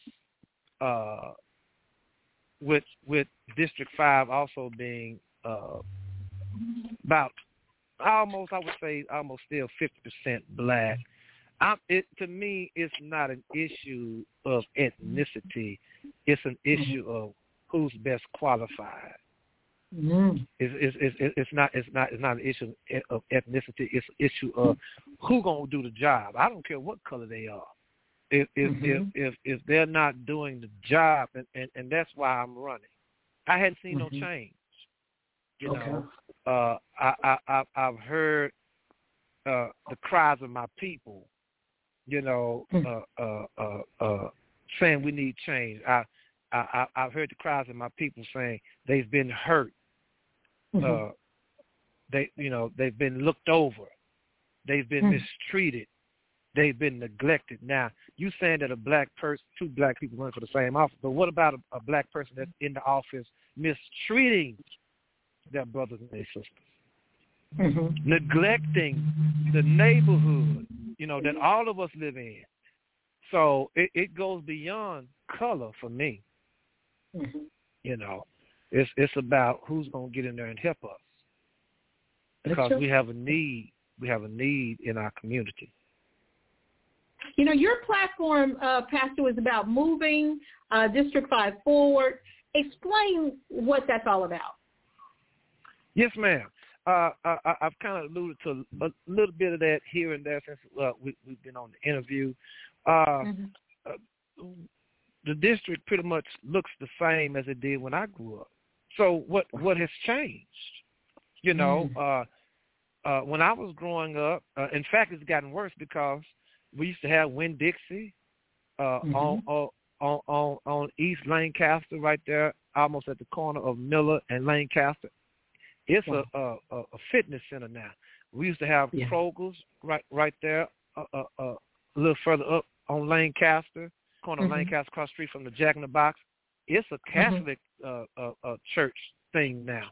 with District 5 also being about almost still 50% black. To me, it's not an issue of issue. It's an issue of who's best qualified. It's not an issue of ethnicity. It's an issue of who gonna do the job. I don't care what color they are. if they're not doing the job, and that's why I'm running. I hadn't seen no change. You know, I've heard the cries of my people. You know, saying we need change. I've heard the cries of my people saying they've been hurt. They've been looked over. They've been mistreated. They've been neglected. Now, you saying that a black person, two black people run for the same office, but what about a black person that's in the office mistreating their brothers and their sisters, neglecting the neighborhood, you know, that all of us live in? So it goes beyond color for me. You know, it's about who's going to get in there and help us, because we have a need. We have a need in our community. You know, your platform, Pastor, is about moving District 5 forward. Explain what that's all about. Yes, ma'am. I've kind of alluded to a little bit of that here and there since we've been on the interview. The district pretty much looks the same as it did when I grew up. So what has changed? You know, when I was growing up, in fact, it's gotten worse because we used to have Winn-Dixie on East Lancaster, right there, almost at the corner of Miller and Lancaster. It's a fitness center now. We used to have Kroger's right there, a little further up on Lancaster, corner of Lancaster, across the street from the Jack in the Box. It's a Catholic church thing now.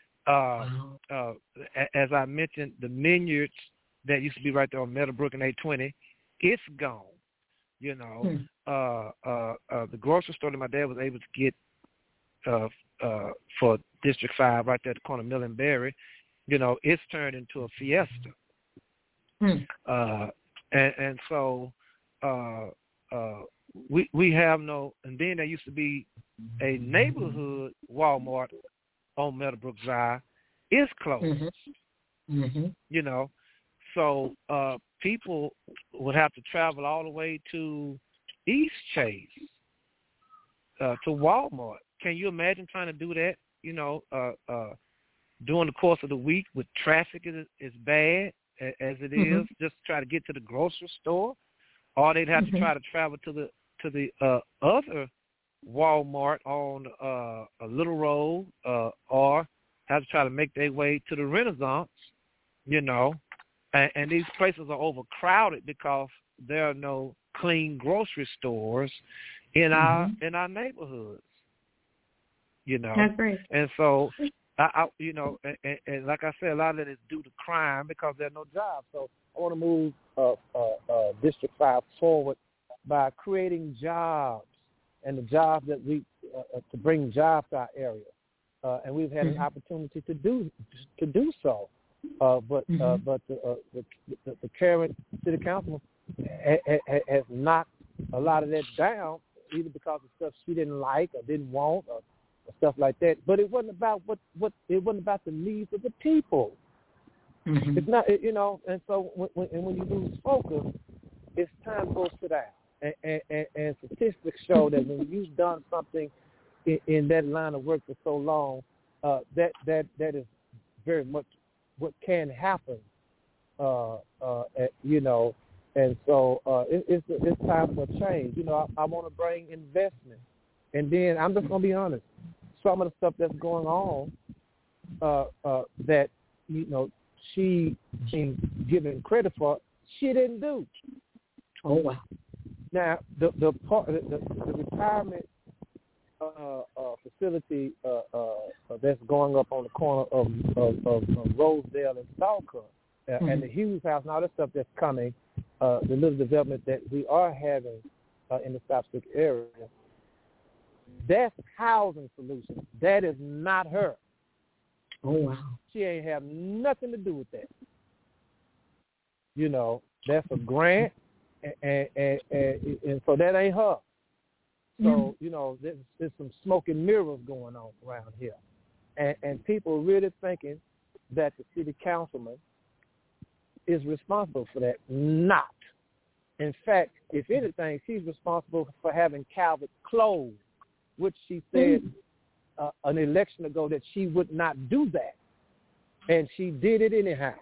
As I mentioned, the Minyards that used to be right there on Meadowbrook and 820, it's gone. You know, the grocery store that my dad was able to get for District 5 right there at the corner of Mill and Berry, you know, it's turned into a Fiesta. And so we have no, and then there used to be a neighborhood Walmart on Meadowbrook Drive. It's closed. You know, so people would have to travel all the way to East Chase to Walmart. Can you imagine trying to do that, you know, during the course of the week with traffic is bad as it is, just to try to get to the grocery store? Or they'd have to try to travel to the other Walmart on a Little Road, or have to try to make their way to the Renaissance, you know. And these places are overcrowded because there are no clean grocery stores in our neighborhoods. You know, that's great. And so, I you know, and like I said, a lot of it is due to crime because there are no jobs. So I want to move District 5 forward by creating jobs, and the jobs that we to bring jobs to our area, and we've had an opportunity to do so. But the current city councilman has knocked a lot of that down, either because of stuff she didn't like or didn't want, or stuff like that. But it wasn't about it wasn't about the needs of the people. It's not, you know. And so when you lose focus, it's time to go sit down. And statistics show that when you've done something in that line of work for so long, that is very much what can happen. You know. And so it's time for change. You know, I want to bring investment. And then I'm just going to be honest. Some of the stuff that's going on that, you know, she being given credit for, she didn't do. Oh, wow. Now, the retirement facility that's going up on the corner of Rosedale and Stalker, and the Hughes House and all that stuff that's coming, the little development that we are having in the South Street area, that's housing solutions. That is not her. Oh, wow. She ain't have nothing to do with that. You know, that's a grant, and so that ain't her. So, you know, there's some smoke and mirrors going on around here. And people really thinking that the city councilman is responsible for that. Not. In fact, if anything, she's responsible for having Calvert closed, which she said an election ago that she would not do that. And she did it anyhow,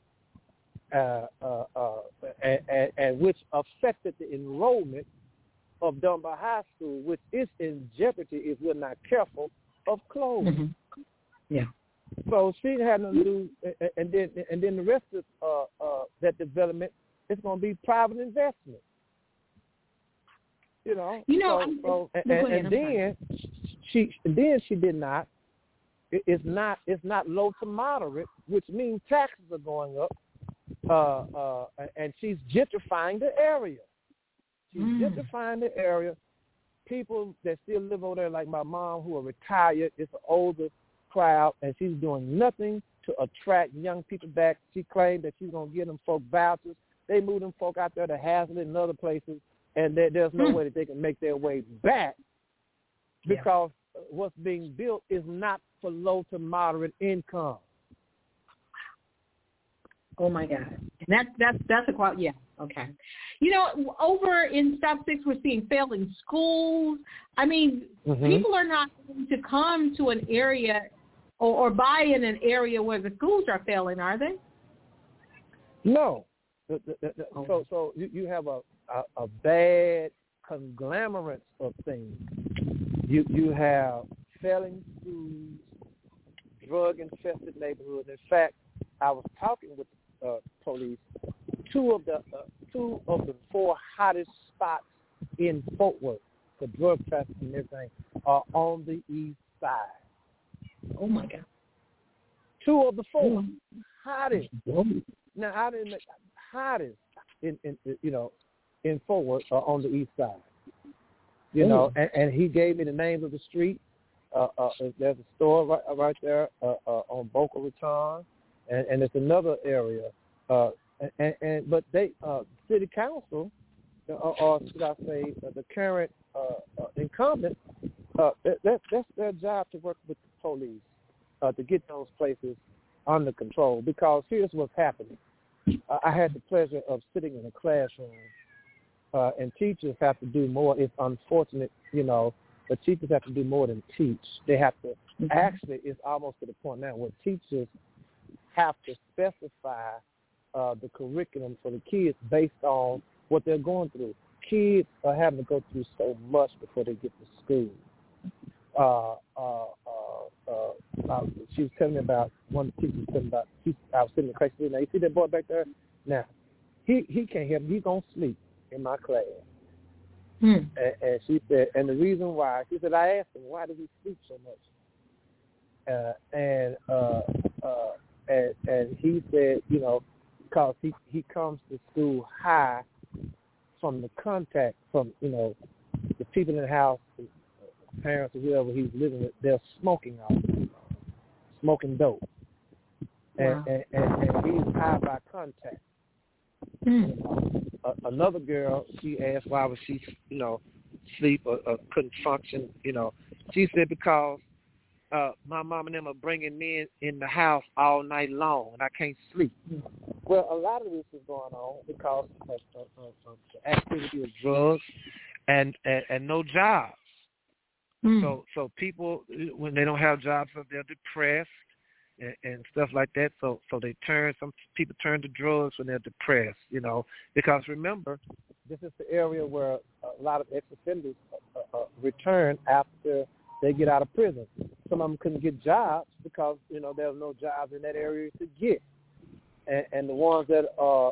and which affected the enrollment of Dunbar High School, which is in jeopardy if we're not careful of closing. Mm-hmm. Yeah. So she had nothing to do, and then the rest of that development is going to be private investment. And then she did not. It's not low to moderate, which means taxes are going up, and she's gentrifying the area. She's gentrifying the area. People that still live over there, like my mom, who are retired, it's an older crowd, and she's doing nothing to attract young people back. She claimed that she's going to give them folk vouchers. They moved them folk out there to Hazlitt and other places, and there's no way that they can make their way back because what's being built is not for low to moderate income. Oh my God, that's a quote. Yeah, okay. Over in South 6, we're seeing failing schools. I mean, people are not going to come to an area or buy in an area where the schools are failing, are they? No. So you have a bad conglomerate of things. You have failing schools, drug-infested neighborhoods. In fact, I was talking with police. Two of the 4 hottest spots in Fort Worth for drug trafficking and everything are on the east side. Oh my God! 2 of the 4 hottest. Now, I didn't hottest in Fort Worth are on the east side. And he gave me the names of the street. There's a store right there on Boca Raton, and there's another area. But they city council, or should I say, the current incumbent, that's their job to work with the police to get those places under control. Because here's what's happening. I had the pleasure of sitting in a classroom, and teachers have to do more. It's unfortunate, but teachers have to do more than teach. They have to actually, it's almost to the point now where teachers have to specify the curriculum for the kids based on what they're going through. Kids are having to go through so much before they get to school. She was telling me about one of the teachers telling me about. I was sitting in the class. Now you see that boy back there? Now he can't help me. He's gonna sleep in my class. And she said, and the reason why, she said, I asked him, why does he sleep so much? And he said, because he comes to school high from the contact from the people in the house, parents or whoever he's living with, they're smoking dope, and he's high by contact. Another girl, she asked why was she, sleep or couldn't function. She said because my mom and them are bringing me in the house all night long, and I can't sleep. Well, a lot of this is going on because of the activity of drugs and no jobs. So people, when they don't have jobs, they're depressed and stuff like that. So some people turn to drugs when they're depressed, because remember, this is the area where a lot of ex-offenders return after they get out of prison. Some of them couldn't get jobs because, there was no jobs in that area to get. And the ones that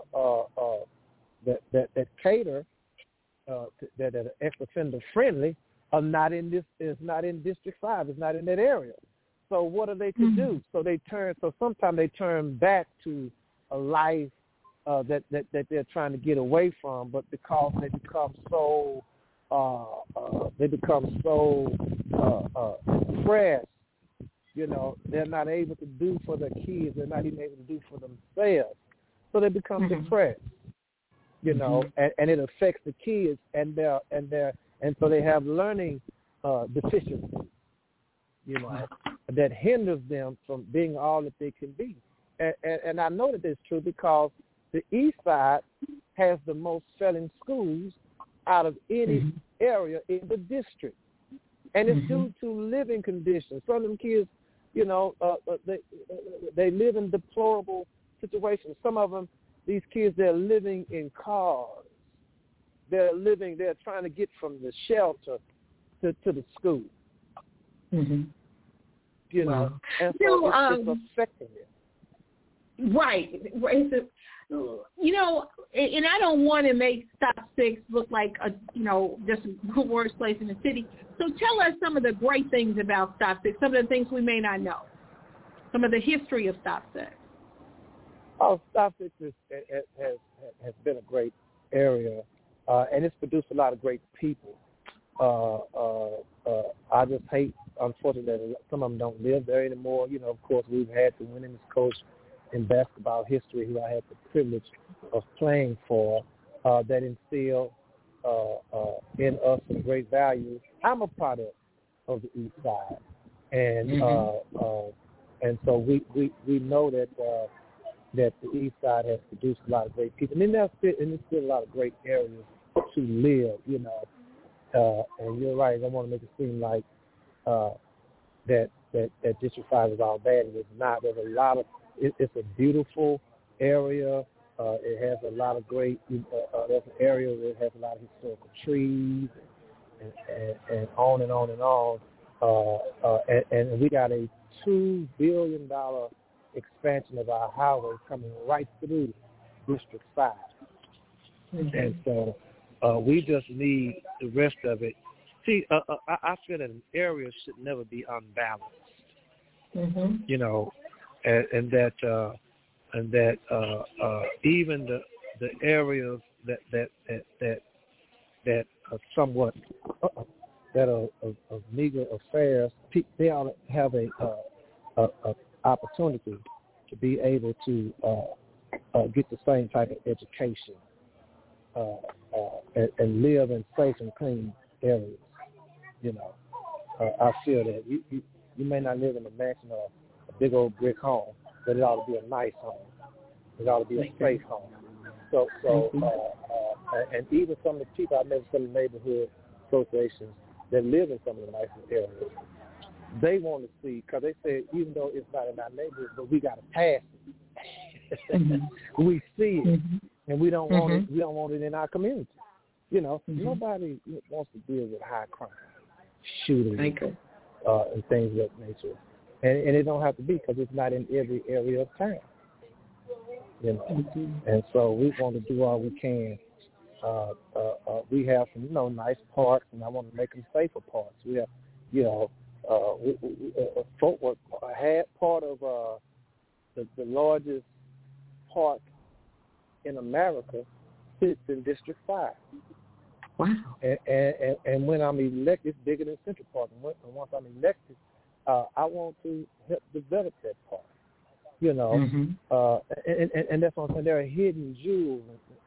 that cater that are ex-offender friendly are not in this. Is not in District 5. It's not in that area. So what are they to do? So they turn. So sometimes they turn back to a life that they're trying to get away from. But because they become so depressed, they're not able to do for their kids. They're not even able to do for themselves. So they become depressed. And it affects the kids and so they have learning deficiencies, that hinders them from being all that they can be. And I know that it's true because the East Side has the most failing schools out of any area in the district. And it's due to living conditions. Some of them kids, you know, they live in deplorable situations. Some of them, these kids, they're living in cars. They're trying to get from the shelter to the school. You know, and so it's affecting it. Right. You know, and I don't want to make Stop 6 look like just the worst place in the city. So tell us some of the great things about Stop 6, some of the things we may not know, some of the history of Stop 6. Oh, Stop 6 has been a great area, and it's produced a lot of great people. I just hate, unfortunately, that some of them don't live there anymore. You know, of course, we've had the winningest coach in basketball history who I had the privilege of playing for, that instilled in us some great values. I'm a product of the East Side, and so we know that the East Side has produced a lot of great people, and there's still a lot of great areas to live. You know, and you're right. I don't want to make it seem like that District 5 is all bad, and it's not. There's a lot of it's a beautiful area. It has a lot of great. There's an area that has a lot of historical trees, and on and on and on. And we got a $2 billion expansion of our highway coming right through District 5, and so we just need the rest of it. See, I feel that an area should never be unbalanced. You know. And that even the areas that are somewhat that are of meager affairs, they ought to have a opportunity to be able to get the same type of education and live in safe and clean areas. You know, I feel that you may not live in a mansion or big old brick home, but it ought to be a nice home. It ought to be a safe home. So, and even some of the people I met, some of the neighborhood associations that live in some of the nicer areas, they want to see, because they say even though it's not in our neighborhood, but we got to pass it. We see it, and we don't want it. We don't want it in our community. You know, nobody wants to deal with high crime, shooting, and things of that nature. And it don't have to be, because it's not in every area of town, you know. And so we want to do all we can. We have some, nice parks, and I want to make them safer parks. We have, Fort Worth had part of the largest park in America sits in District 5. Wow. And when I'm elected, it's bigger than Central Park. And once I'm elected, I want to help develop that part, you know, and that's what I'm saying. There are hidden jewels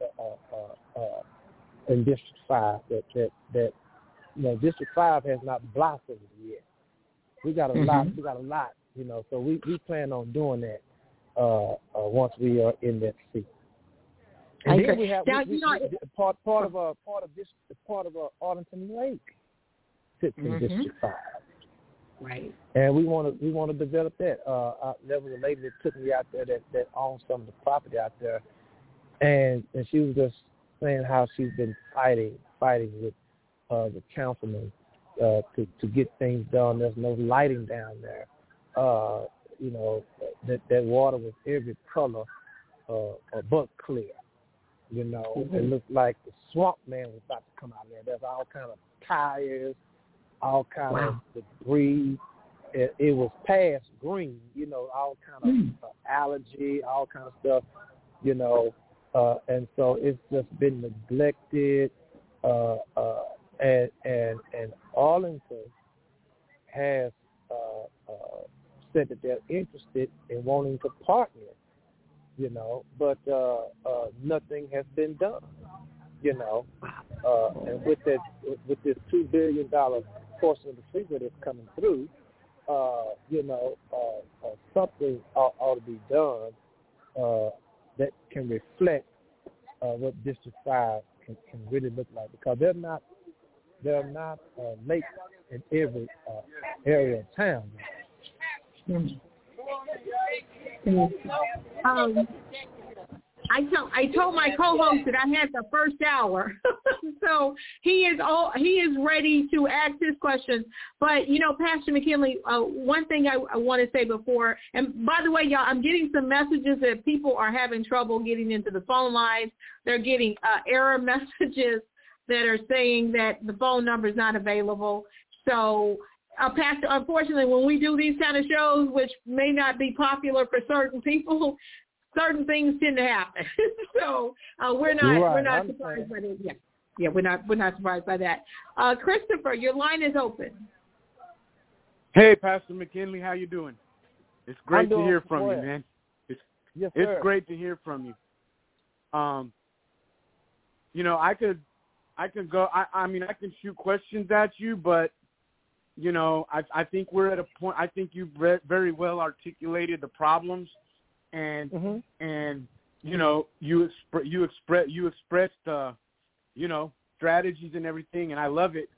in District 5 that District 5 has not blossomed yet. We got a lot, you know. So we plan on doing that once we are in that seat. And then we have part of Arlington Lake sits in District 5. Right. And we want to develop that. There was a lady that took me out there that owns some of the property out there, and she was just saying how she's been fighting with the councilman to get things done. There's no lighting down there. You know, that water was every color but clear. You know, it looked like the swamp man was about to come out of there. There's all kind of tires, all kind of debris. It was past green, you know, all kind of allergy, all kind of stuff, you know, and so it's just been neglected. And Arlington has said that they're interested in wanting to partner, you know, but nothing has been done, you know, and with this $2 billion portion of the freeway that's coming through, you know, something ought to be done that can reflect what District 5 can really look like, because there are not lakes in every area of town. I told my co-host that I had the first hour, so he is ready to ask his questions. But Pastor McKinley, one thing I want to say before, and by the way, y'all, I'm getting some messages that people are having trouble getting into the phone lines. They're getting error messages that are saying that the phone number is not available. So, Pastor, unfortunately, when we do these kind of shows, which may not be popular for certain people, certain things tend to happen. So we're not surprised by that. Yeah, we're not surprised by that. Christopher, your line is open. Hey, Pastor McKinley, how you doing? It's great to hear from you, man. It's great to hear from you. I could go. I mean, I can shoot questions at you, but I think we're at a point. I think you've very well articulated the problems. And you expressed strategies and everything, and I love it.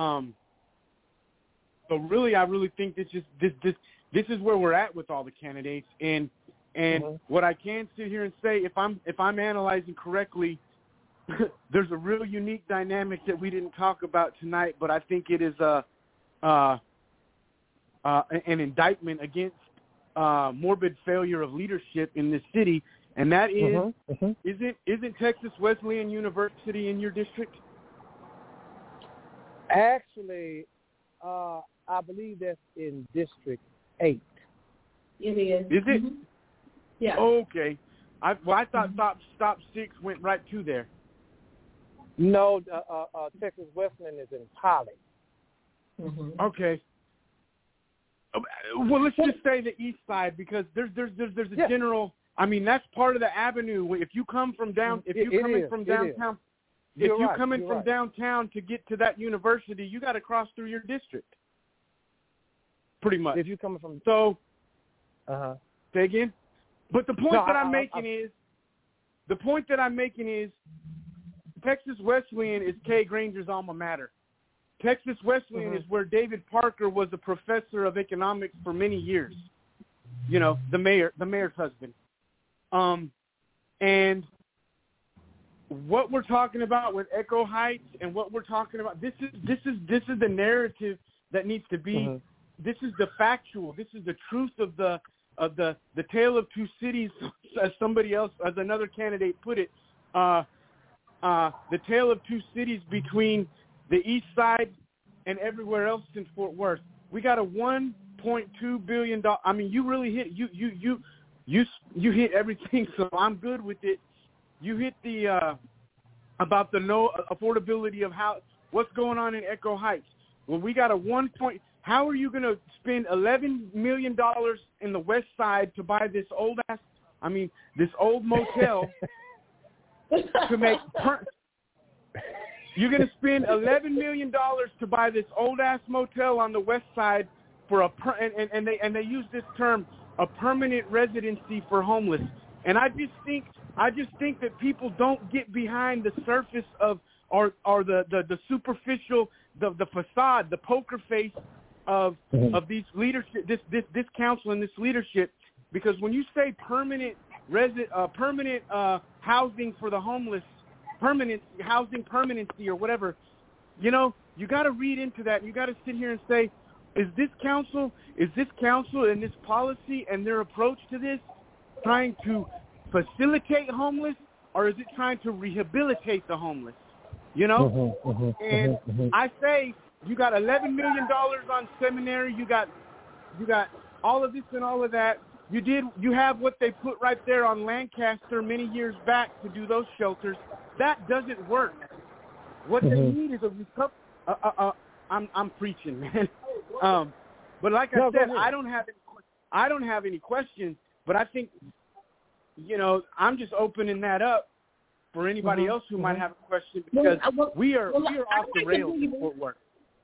So really, I really think this is where we're at with all the candidates, and what I can sit here and say, if I'm analyzing correctly, there's a real unique dynamic that we didn't talk about tonight, but I think it is an indictment against morbid failure of leadership in this city, and that is, isn't Texas Wesleyan University in your district? Actually, I believe that's in District 8. It is. Is it? Mm-hmm. Yeah. Okay. I thought Stop 6 went right to there. No, Texas Wesleyan is in Poly. Mm-hmm. Okay. Well, let's just say the east side, because there's a general. I mean, that's part of the avenue. If you come from downtown, downtown to get to that university, you got to cross through your district. Pretty much. If you coming from say again. But the point I'm making is Texas Wesleyan is Kay Granger's alma mater. Texas Wesleyan is where David Parker was a professor of economics for many years. The mayor's husband. And what we're talking about with Echo Heights and what we're talking about, this is the narrative that needs to be. This is the factual. This is the truth of the tale of two cities, as another candidate put it. The tale of two cities between the east side and everywhere else in Fort Worth. We got a $1.2 billion. I mean, you really hit you hit everything. So I'm good with it. You hit the about the no affordability of what's going on in Echo Heights. Well, we got a How are you going to spend $11 million in the west side to buy this old motel to make? You're going to spend $11 million to buy this old-ass motel on the west side for and they use this term, a permanent residency for homeless. And I just think that people don't get behind the surface of or the superficial, the facade, the poker face of these leadership, this council and this leadership. Because when you say permanent housing for the homeless, permanency or whatever, you got to read into that. You got to sit here and say, is this council and this policy and their approach to this trying to facilitate homeless, or is it trying to rehabilitate the homeless? And I say you got $11 million on seminary. You got all of this and all of that. You have what they put right there on Lancaster many years back to do those shelters. That doesn't work. What they need is a recovery. I'm preaching, man. But like I said, I don't have any questions. But I think, I'm just opening that up for anybody else who might have a question, because we are off the rails in Fort Worth.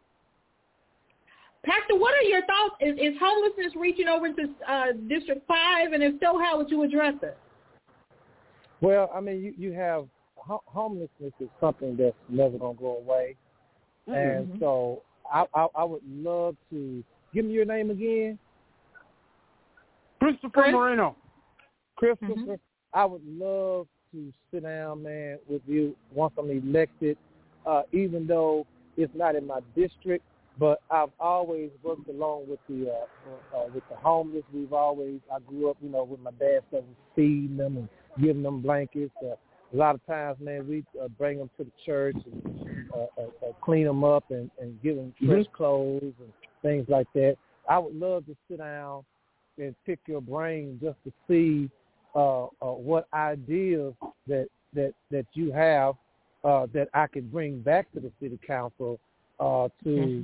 Pastor, what are your thoughts? Is homelessness reaching over to District 5? And if so, how would you address it? Well, I mean, you have homelessness is something that's never going to go away. And so I would love to give me your name again. Christopher Moreno. Christopher, I would love to sit down, man, with you once I'm elected, even though it's not in my district. But I've always worked along with the homeless. I grew up, with my dad, so feeding them and giving them blankets. A lot of times, man, we bring them to the church and clean them up and give them fresh clothes and things like that. I would love to sit down and pick your brain just to see what ideas that you have that I could bring back to the city council to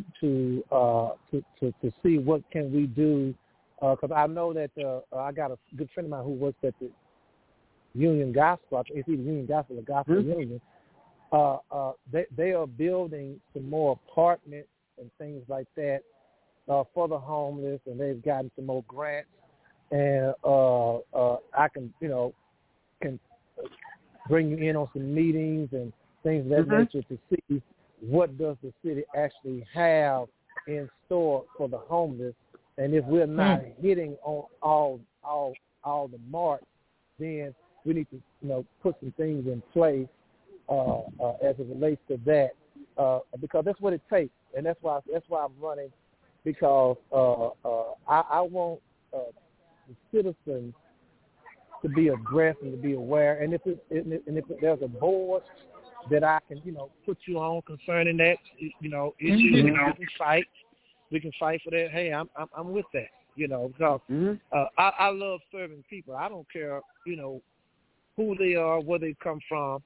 see what can we do. Because I know that I got a good friend of mine who works at the Union Gospel. It's either Union Gospel or Gospel Union. They are building some more apartments and things like that for the homeless, and they've gotten some more grants. And I can bring you in on some meetings and things of that nature to see what does the city actually have in store for the homeless. And if we're not hitting on all the marks, then we need to put some things in place as it relates to that, because that's what it takes, and that's why I'm running, because I want the citizens to be abreast and to be aware. And if there's a board that I can put you on concerning that issues, we can fight for that. Hey, I'm with that. Because I love serving people. I don't care who they are, where they come from,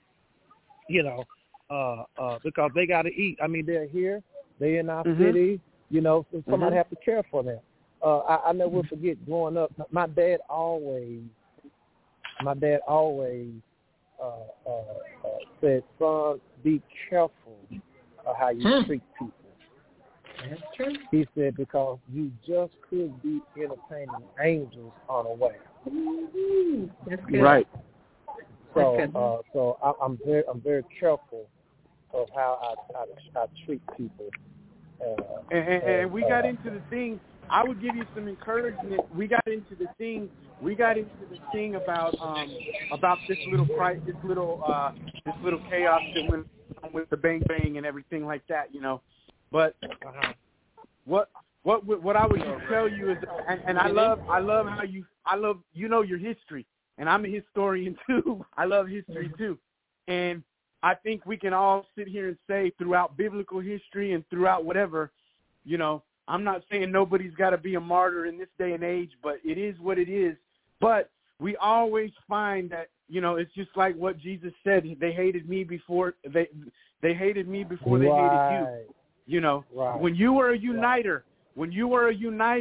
because they got to eat. I mean, they're here, they're in our city, so somebody have to care for them. I never will forget growing up, my dad always said, son, be careful of how you treat people. That's true. He said, because you just could be entertaining angels unaware. That's good. Right. So I'm very careful of how I treat people. And we got into the thing. I would give you some encouragement. We got into the thing about this little chaos that went on with the bang bang and everything like that, But what I would just tell you is, and I love how you know your history, and I'm a historian too. I love history too, and I think we can all sit here and say throughout biblical history and throughout whatever, I'm not saying nobody's got to be a martyr in this day and age, but it is what it is. But we always find that, it's just like what Jesus said. They hated me before they hated me before they hated you. Right. When you were a uniter, when you are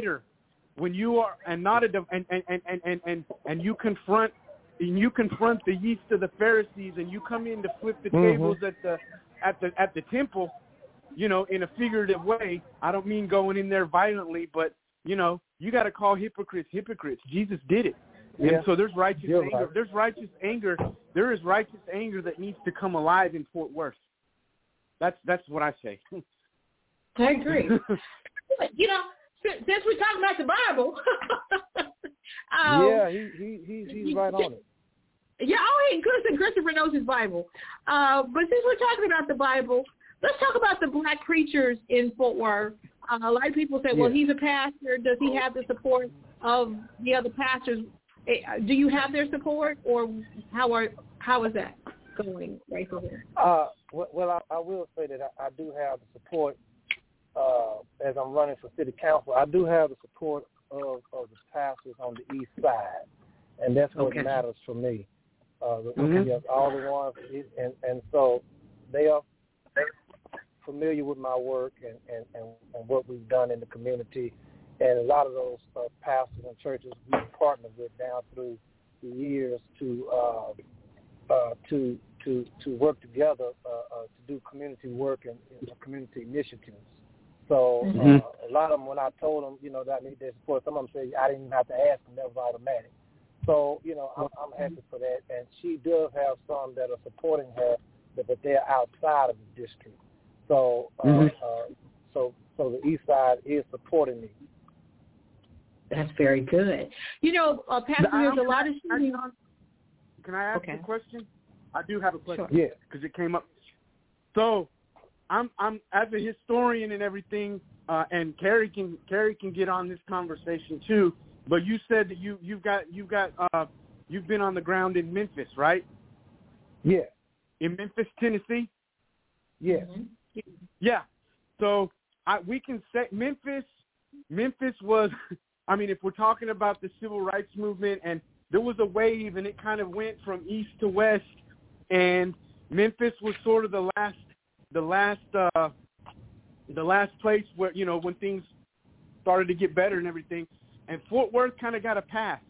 and not and you confront the yeast of the Pharisees, and you come in to flip the tables at the temple, in a figurative way. I don't mean going in there violently, but you got to call hypocrites. Jesus did it. Yeah. And so there's righteous anger. Right. There's righteous anger. There is righteous anger that needs to come alive in Fort Worth. That's what I say. I agree. Since we're talking about the Bible, yeah, he's right on it. Yeah, Christopher knows his Bible. But since we're talking about the Bible, let's talk about the black preachers in Fort Worth. A lot of people say, well, he's a pastor. Does he have the support of the other pastors? Do you have their support, or how is that going right here? Well, I will say that I do have the support as I'm running for city council. I do have the support of the pastors on the east side, and that's what matters for me. Yes, all the ones, and so they are familiar with my work and what we've done in the community. And a lot of those pastors and churches we've partnered with down through the years to work together to do community work and community initiatives. So a lot of them, when I told them, that I need their support, some of them say I didn't even have to ask them; that was automatic. So, I'm happy for that. And she does have some that are supporting her, but they're outside of the district. So, so the East Side is supporting me. That's very good. Pastor, there's a lot of shootings. Can I ask a question? I do have a question. Sure. Yeah, because it came up. So, I'm as a historian and everything, and Carrie can get on this conversation too. But you said that you've been on the ground in Memphis, right? Yeah. In Memphis, Tennessee. Yeah. Yeah. So we can say Memphis was. I mean, if we're talking about the civil rights movement, and there was a wave, and it kind of went from east to west, and Memphis was sort of the last place where, when things started to get better and everything. And Fort Worth kind of got a pass,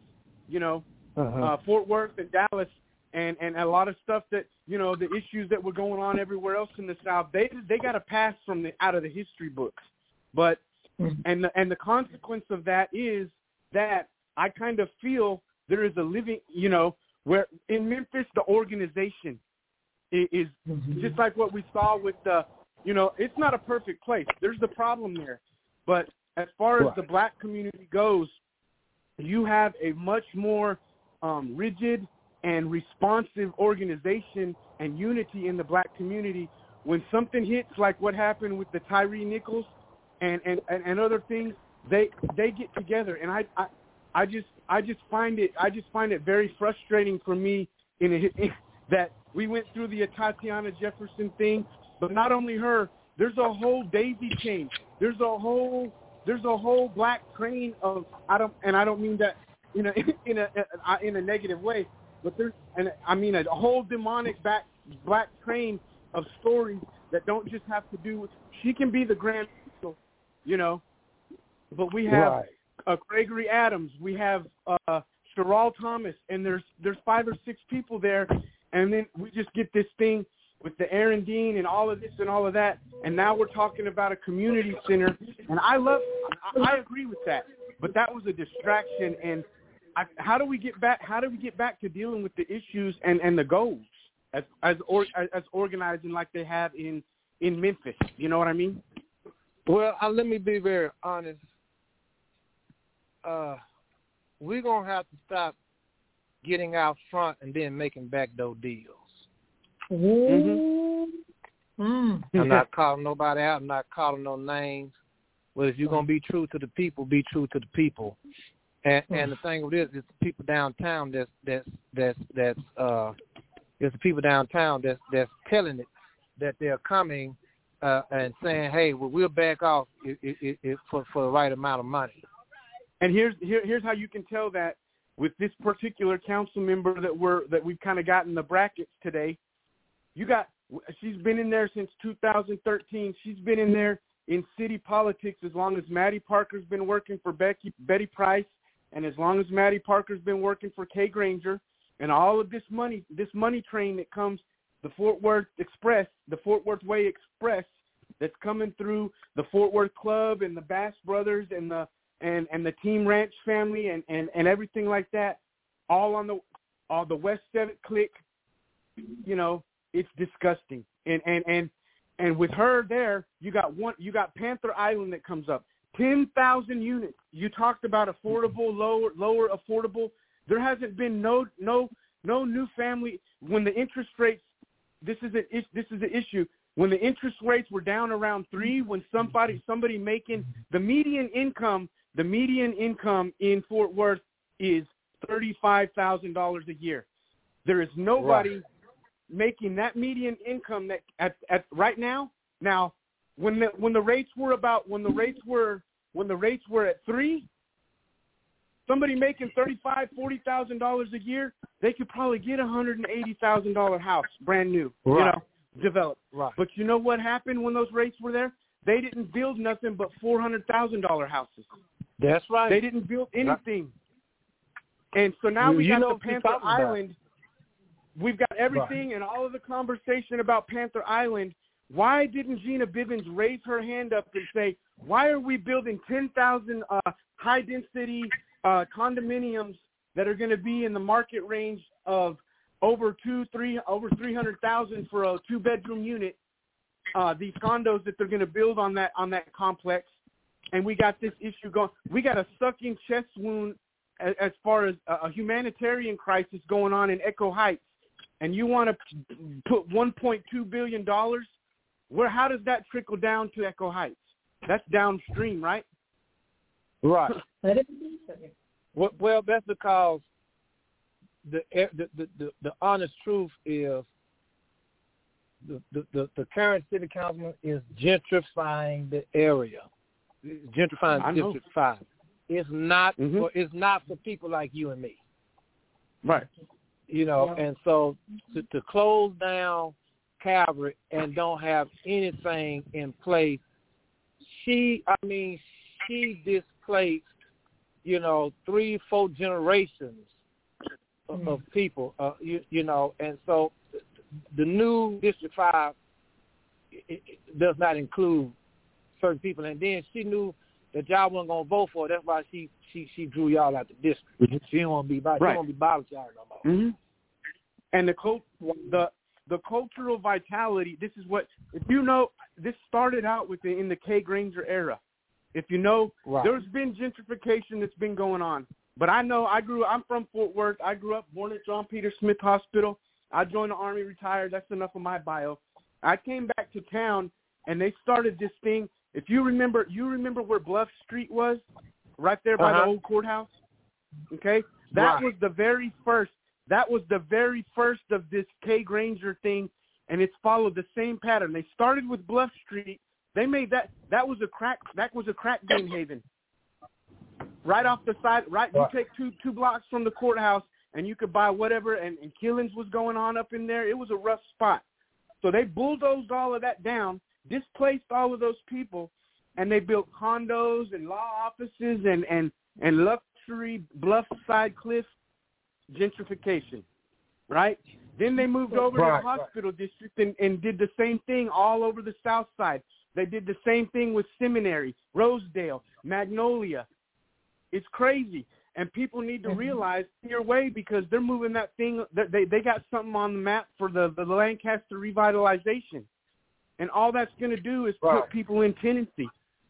Fort Worth and Dallas and a lot of stuff that, the issues that were going on everywhere else in the South, they got a pass out of the history books. But and the consequence of that is that I kind of feel there is a living, where in Memphis the organization is just like what we saw with the, it's not a perfect place. There's the problem there. But as far as the black community goes, you have a much more rigid and responsive organization and unity in the black community. When something hits like what happened with the Tyree Nichols and other things, they get together, and I just find it very frustrating for me that we went through the Tatiana Jefferson thing, but not only her. There's a whole daisy chain. There's a whole black train of I don't mean that in a negative way, but a whole demonic black train of stories that don't just have to do with. She can be the grand, but we have Gregory Adams, we have Sherrall Thomas, and there's 5 or 6 people there, and then we just get this thing with the Aaron Dean and all of this and all of that, and now we're talking about a community center, and I agree with that, but that was a distraction. And how do we get back to dealing with the issues and the goals as organizing like they have in Memphis? You know what I mean? Well, let me be very honest. We're going to have to stop getting out front and then making backdoor deals. I'm not calling nobody out. I'm not calling no names. But if you're going to be true to the people, be true to the people. And the thing with this is the people downtown there's the people downtown that's telling it that they're coming and saying, hey, well, we'll back off for the right amount of money. And here's how you can tell that with this particular council member that we've kind of got in the brackets today. She's been in there since 2013. She's been in there in city politics as long as Maddie Parker's been working for Betty Price, and as long as Maddie Parker's been working for Kay Granger, and all of this money train that comes, the Fort Worth Express, the Fort Worth Way Express, that's coming through the Fort Worth Club and the Bass Brothers and the Team Ranch family and everything like that, all the West 7th clique, it's disgusting. And with her there, you got Panther Island that comes up, 10,000 units. You talked about affordable, lower affordable. There hasn't been no new family when the interest rates. This is an issue. When the interest rates were down around 3, when somebody making the median income in Fort Worth is $35,000 a year. There is nobody making that median income that at right now. Now, when the rates were at 3, somebody making $35,000-$40,000 a year, they could probably get a $180,000 house, brand new, developed. Right. But you know what happened when those rates were there? They didn't build nothing but $400,000 houses. That's right. They didn't build anything. And so now we got the Panther Island. We've got everything and all of the conversation about Panther Island. Why didn't Gina Bibbins raise her hand up and say, why are we building 10,000 high-density condominiums that are going to be in the market range of over 300,000 for a 2-bedroom unit. These condos that they're going to build on that complex, and we got this issue going. We got a sucking chest wound as far as a humanitarian crisis going on in Echo Heights, and you want to put $1.2 billion. How does that trickle down to Echo Heights? That's downstream, right? Right. Well, that's because the honest truth is the current city councilman is gentrifying the area. Gentrifying District 5. It's not it's not for people like you and me. Right. You know, and so to close down Calvary and don't have anything in place, she displaced, 3-4 generations of people, and so the new District 5 it does not include certain people. And then she knew that y'all wasn't going to vote for it. That's why she drew y'all out the district. Mm-hmm. She didn't want to be bothered. Right. She don't be bothered with y'all no more. Mm-hmm. And the cultural vitality, this is what, if you know, this started out in the Kay Granger era. If you know, right. There's been gentrification that's been going on. But I know I'm from Fort Worth. I grew up born at John Peter Smith Hospital. I joined the Army, retired. That's enough of my bio. I came back to town, and they started this thing. If you remember where Bluff Street was, right there by the old courthouse? Okay? That was the very first. That was the very first of this Kay Granger thing, and it's followed the same pattern. They started with Bluff Street. They made that was a crack game haven. Right off the side, right, you take two blocks from the courthouse, and you could buy whatever, and killings was going on up in there. It was a rough spot. So they bulldozed all of that down, displaced all of those people, and they built condos and law offices and luxury bluffside cliff gentrification, right? Then they moved over to the hospital district and did the same thing all over the south side. They did the same thing with Seminary, Rosedale, Magnolia. It's crazy. And people need to realize your way, because they're moving that thing. They got something on the map for the Lancaster revitalization. And all that's going to do is put people in tenancy.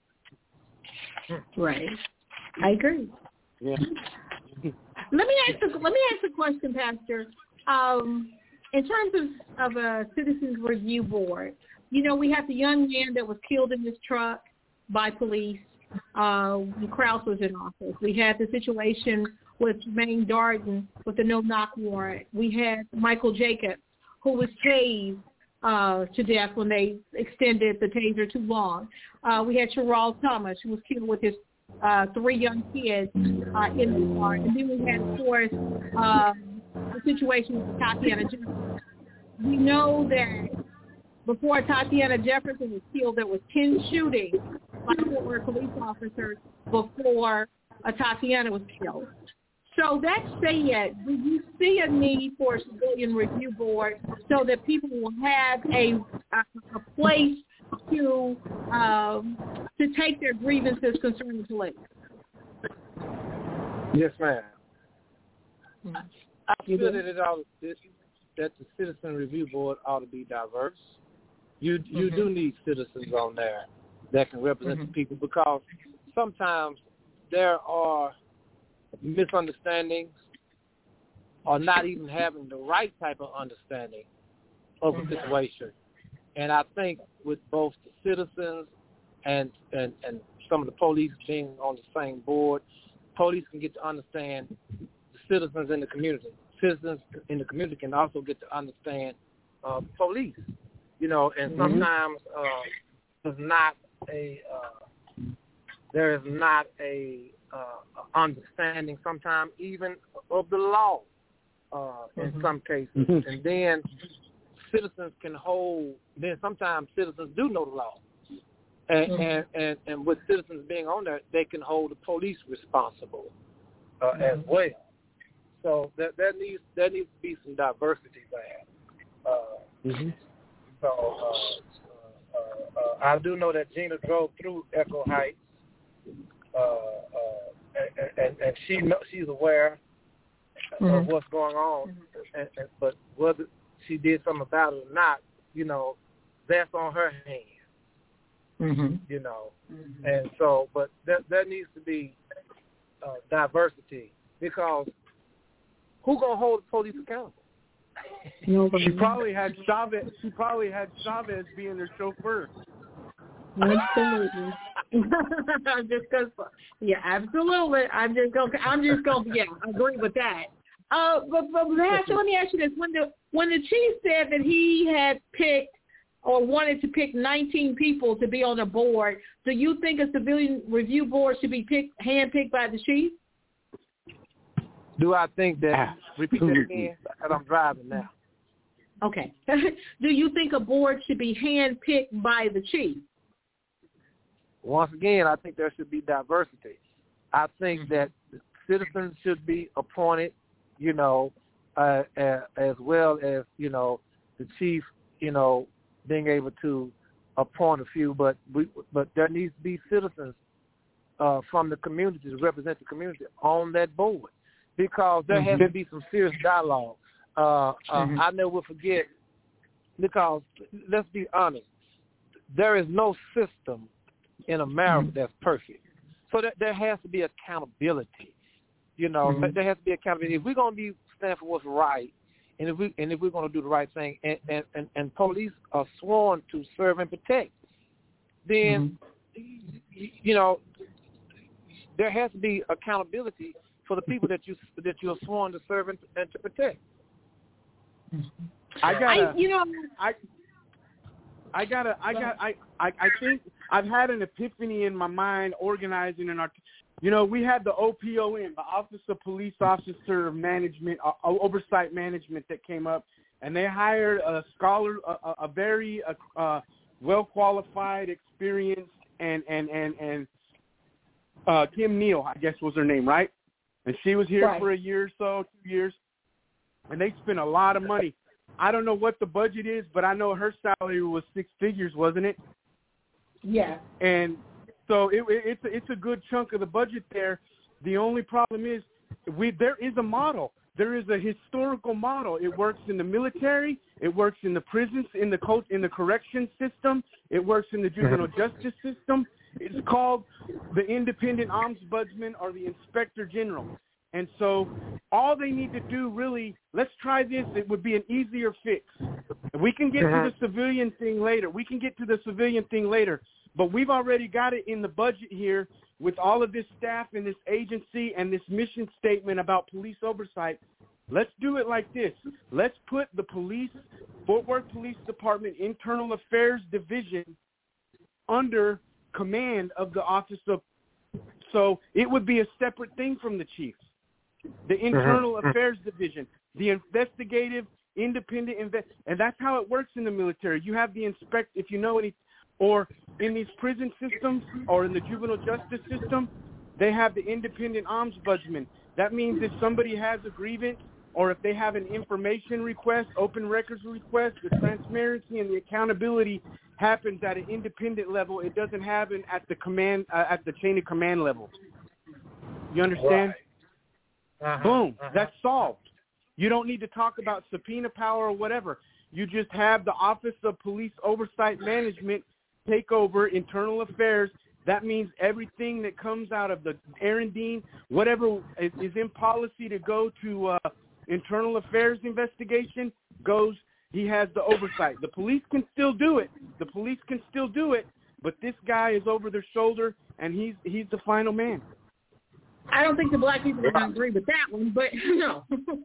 Right. I agree. Yeah. Let me ask a question, Pastor. In terms of a Citizens Review Board, we have the young man that was killed in his truck by police. Krause was in office. We had the situation with Jermaine Darden with the no-knock warrant. We had Michael Jacobs, who was tased to death when they extended the taser too long. We had Cheryl Thomas, who was killed with his 3 young kids in the car. And then we had, of course, the situation with Tatiana Jefferson. We know that before Tatiana Jefferson was killed, there was 10 shootings by former police officers before Tatiana was killed. So that said, do you see a need for a civilian review board so that people will have a place to take their grievances concerning police? Yes, ma'am. I feel that the Citizen Review Board ought to be diverse. You do need citizens on there that can represent the people, because sometimes there are misunderstandings or not even having the right type of understanding of a situation. And I think with both the citizens and some of the police being on the same board, police can get to understand the citizens in the community. Citizens in the community can also get to understand police. And sometimes there is not a understanding sometimes even of the law in some cases. And then citizens can hold, then sometimes citizens do know the law. And with citizens being on there, they can hold the police responsible as well. So there needs to be some diversity there. So I do know that Gina drove through Echo Heights, and she's aware of what's going on. But whether she did something about it or not, that's on her hands. And so, but there needs to be diversity, because who gonna hold the police accountable? She probably had Chavez. She probably had Chavez being their chauffeur. Absolutely. Absolutely. I'm just gonna agree with that. But let me ask you this: when the chief said that he had picked or wanted to pick 19 people to be on the board, do you think a civilian review board should be handpicked by the chief? Do I think that? Repeat that again, because I'm driving now. Okay. Do you think a board should be handpicked by the chief? Once again, I think there should be diversity. I think that citizens should be appointed, as well as, the chief, being able to appoint a few. But there needs to be citizens from the community to represent the community on that board, because there has to be some serious dialogue. I never will forget, because let's be honest, there is no system in America that's perfect. So there has to be accountability. There has to be accountability. If we're going to stand for what's right, and if we're going to do the right thing, and police are sworn to serve and protect, then there has to be accountability for the people that you are sworn to serve and to protect. I think I've had an epiphany in my mind organizing we had the OPOM, the Office of Police Officer Management, Oversight Management, that came up, and they hired a scholar, a very well-qualified, experienced, and Kim Neal, I guess was her name, right? And she was here for a year or so, 2 years, and they spent a lot of money. I don't know what the budget is, but I know her salary was 6 figures, wasn't it? Yeah. And so it's a good chunk of the budget there. The only problem is there is a model. There is a historical model. It works in the military. It works in the prisons, in the correction system. It works in the juvenile justice system. It's called the Independent Ombudsman or the Inspector General. And so all they need to do, really, let's try this. It would be an easier fix. We can get to the civilian thing later. But we've already got it in the budget here with all of this staff and this agency and this mission statement about police oversight. Let's do it like this. Let's put the Fort Worth Police Department Internal Affairs Division under command of the Office of, so it would be a separate thing from the chief. The Internal Affairs Division, the investigative, independent, and that's how it works in the military. You have the if you know any, or in these prison systems or in the juvenile justice system, they have the independent ombudsman. That means if somebody has a grievance or if they have an information request, open records request, the transparency and the accountability happens at an independent level. It doesn't happen at the command, at the chain of command level. You understand? Right. Boom. That's solved. You don't need to talk about subpoena power or whatever. You just have the Office of Police Oversight Management take over internal affairs. That means everything that comes out of the Aaron Dean, whatever is in policy to go to internal affairs investigation goes. He has the oversight. The police can still do it. But this guy is over their shoulder, and he's the final man. I don't think the black people are going to agree with that one, but no.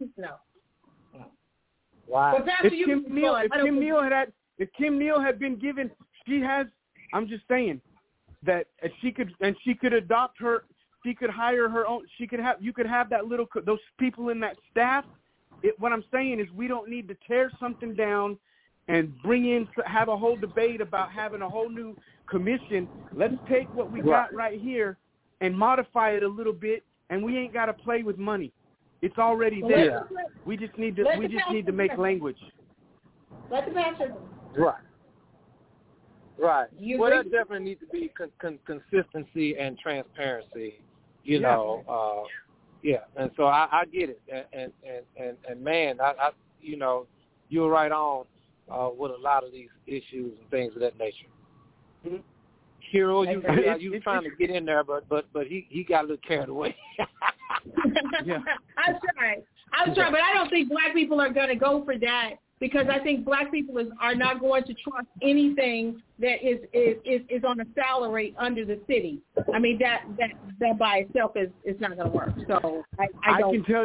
Wow. But that's if Kim Neal had been given, I'm just saying that she could adopt her. She could hire her own. You could have that those people in that staff. What I'm saying is we don't need to tear something down and have a whole debate about having a whole new commission. Let's take what we got right here and modify it a little bit, and we ain't got to play with money. It's already there. We just need to make language. Let the pastor. Right. Well, there definitely needs to be consistency and transparency. You know, And so I get it, and man, I you know, you're right on with a lot of these issues and things of that nature. Mm-hmm. Hero, you trying to get in there, but he got a little carried away. Yeah. I'm trying, but I don't think black people are going to go for that, because I think black people are not going to trust anything that is on a salary under the city. I mean, that by itself is not going to work. So I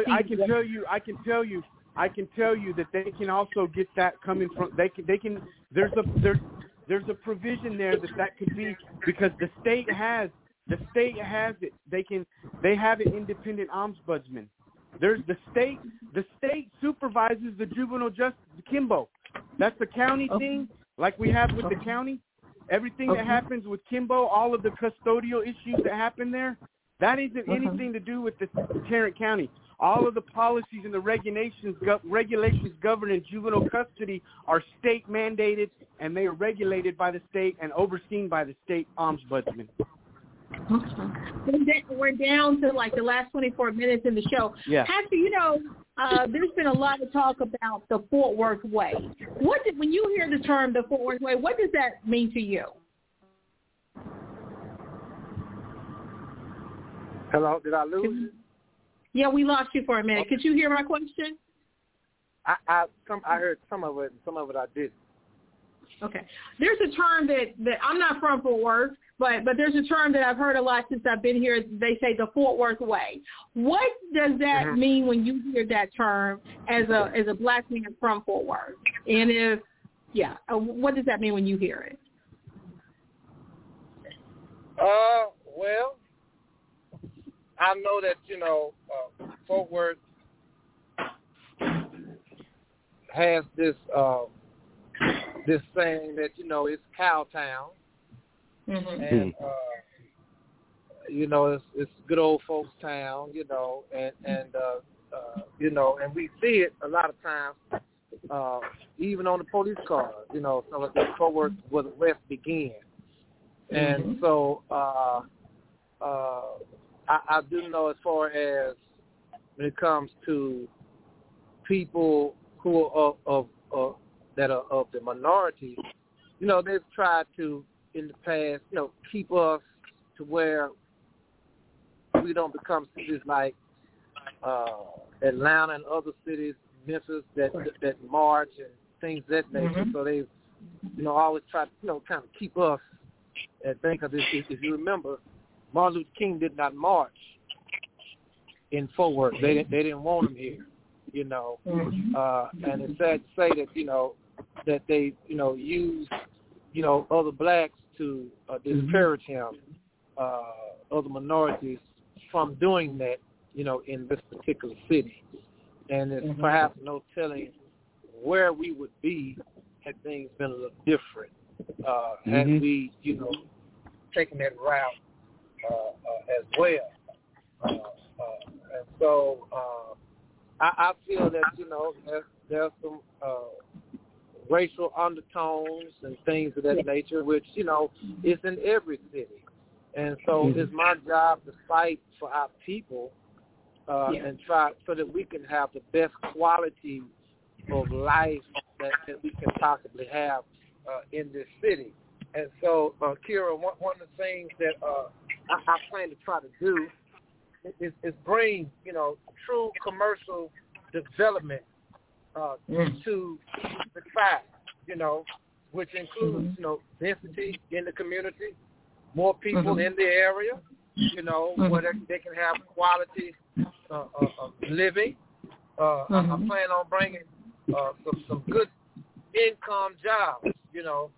can tell you that they can also get that coming from they can there's a provision there that could be, because the state has it. They have an independent ombudsman. There's the state supervises the juvenile justice, Kimbo. That's a county thing, like we have with the county. Everything that happens with Kimbo, all of the custodial issues that happen there, that isn't anything to do with the Tarrant County. All of the policies and the regulations governing juvenile custody are state mandated, and they are regulated by the state and overseen by the state ombudsman. We're down to like the last 24 minutes in the show. Yeah. Pastor, you know, there's been a lot of talk about the Fort Worth Way. When you hear the term the Fort Worth Way, what does that mean to you? Hello, did I lose you? Yeah, we lost you for a minute. Could you hear my question? I heard some of it, and some of it I didn't. Okay. There's a term that I'm not from Fort Worth, but there's a term that I've heard a lot since I've been here. They say the Fort Worth Way. What does that mean when you hear that term as a black man from Fort Worth? And what does that mean when you hear it? Well, I know that, you know, Fort Worth has this saying that, you know, it's Cowtown. And you know, it's good old folks town, you know, and you know, and we see it a lot of times, even on the police cars, you know, some of the Fort Worth where the West began. And so I do know, as far as when it comes to people who are of that are of the minority, you know, they've tried to, in the past, you know, keep us to where we don't become cities like Atlanta and other cities, Memphis, that march and things of that nature. So they've, you know, always tried to, you know, kind of keep us and think of this. If you remember, Martin Luther King did not march in Fort Worth. They didn't want him here, you know. And it's sad to say that, you know, that they, you know, use, you know, other blacks to discourage him, other minorities from doing that, you know, in this particular city. And it's perhaps no telling where we would be had things been a little different, had we, you know, taken that route as well. And so I feel that, you know, there's some racial undertones and things of that nature, which, you know, is in every city. And so it's my job to fight for our people and try so that we can have the best quality of life that we can possibly have in this city. And so, Kira, one of the things that I plan to try to do is bring, you know, true commercial development to the fact, you know, which includes, you know, density in the community, more people in the area, you know, where they can have quality of living. I plan on bringing some good income jobs, you know,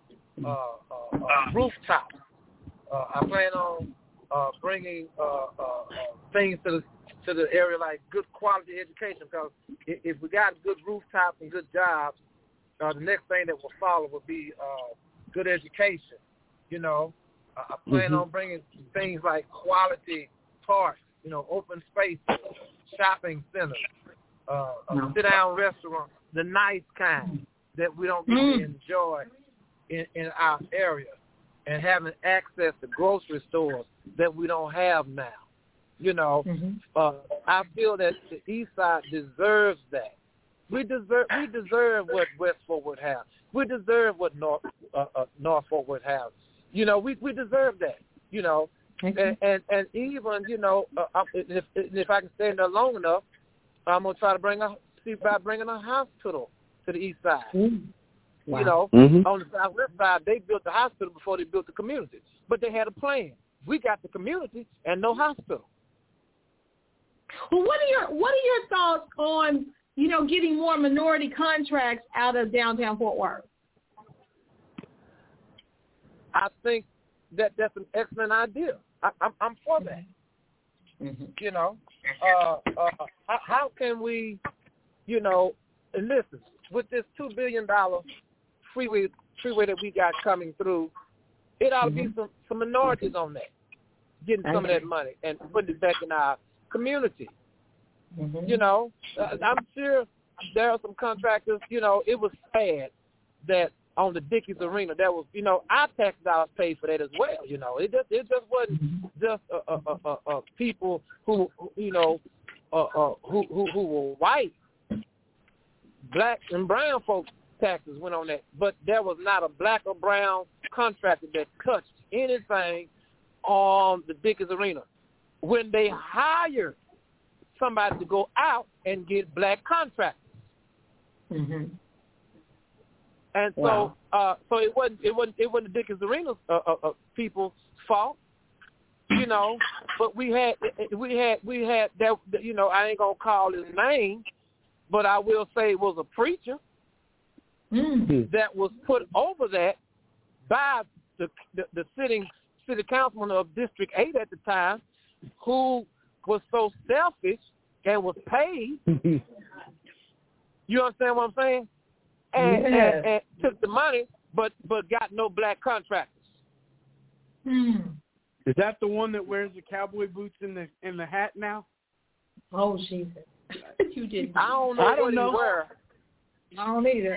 rooftops. I plan on bringing things to the area like good quality education, because if we got good rooftops and good jobs, the next thing that will follow will be good education. You know, I plan on bringing things like quality parks, you know, open spaces, shopping centers, sit-down restaurants, the nice kind that we don't get to enjoy in our area, and having access to grocery stores that we don't have now. I feel that the East Side deserves that. We deserve what West Fort Worth has. We deserve what North Fort Worth has. We deserve that. And even if I can stay there long enough, I'm gonna try to see about bringing a hospital to the East Side. Wow. On the Southwest side, they built the hospital before they built the community, but they had a plan. We got the community and no hospital. Well, what are your thoughts on getting more minority contracts out of downtown Fort Worth? I think that's an excellent idea. I'm for that. How can we, and listen, with this $2 billion freeway that we got coming through, it ought to be some minorities on that, getting some of that money and putting it back in our community. I'm sure there are some contractors, it was sad that on the Dickies Arena, that was, our tax dollars paid for that as well. It just wasn't just people who were white, black and brown folks' taxes went on that, but there was not a black or brown contractor that touched anything on the Dickies Arena. When they hired somebody to go out and get black contractors. And so, so it wasn't the Dickies Arena people's fault, But we had that. I ain't gonna call his name, but I will say it was a preacher that was put over that by the sitting city councilman of District 8 at the time, who was so selfish and was paid. You understand what I'm saying? And took the money, but got no black contractors. Is that the one that wears the cowboy boots in the hat now? Oh, Jesus! You did. I don't know. I don't either.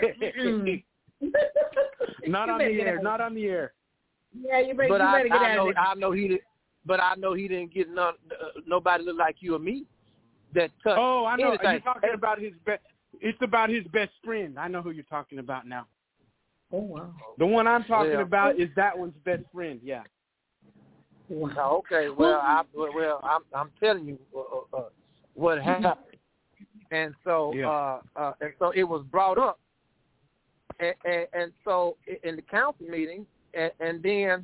Not on the air. Not on the air. Yeah, you better get out of it. I know he did, but I know he didn't get nobody look like you or me that touched. Oh, I know. Anything. You're talking about his best. It's about his best friend. I know who you're talking about now. Oh, wow. The one I'm talking about is that one's best friend. Yeah. Wow. Okay. Well, I'm telling you what happened, and so it was brought up, and so in the council meeting, and then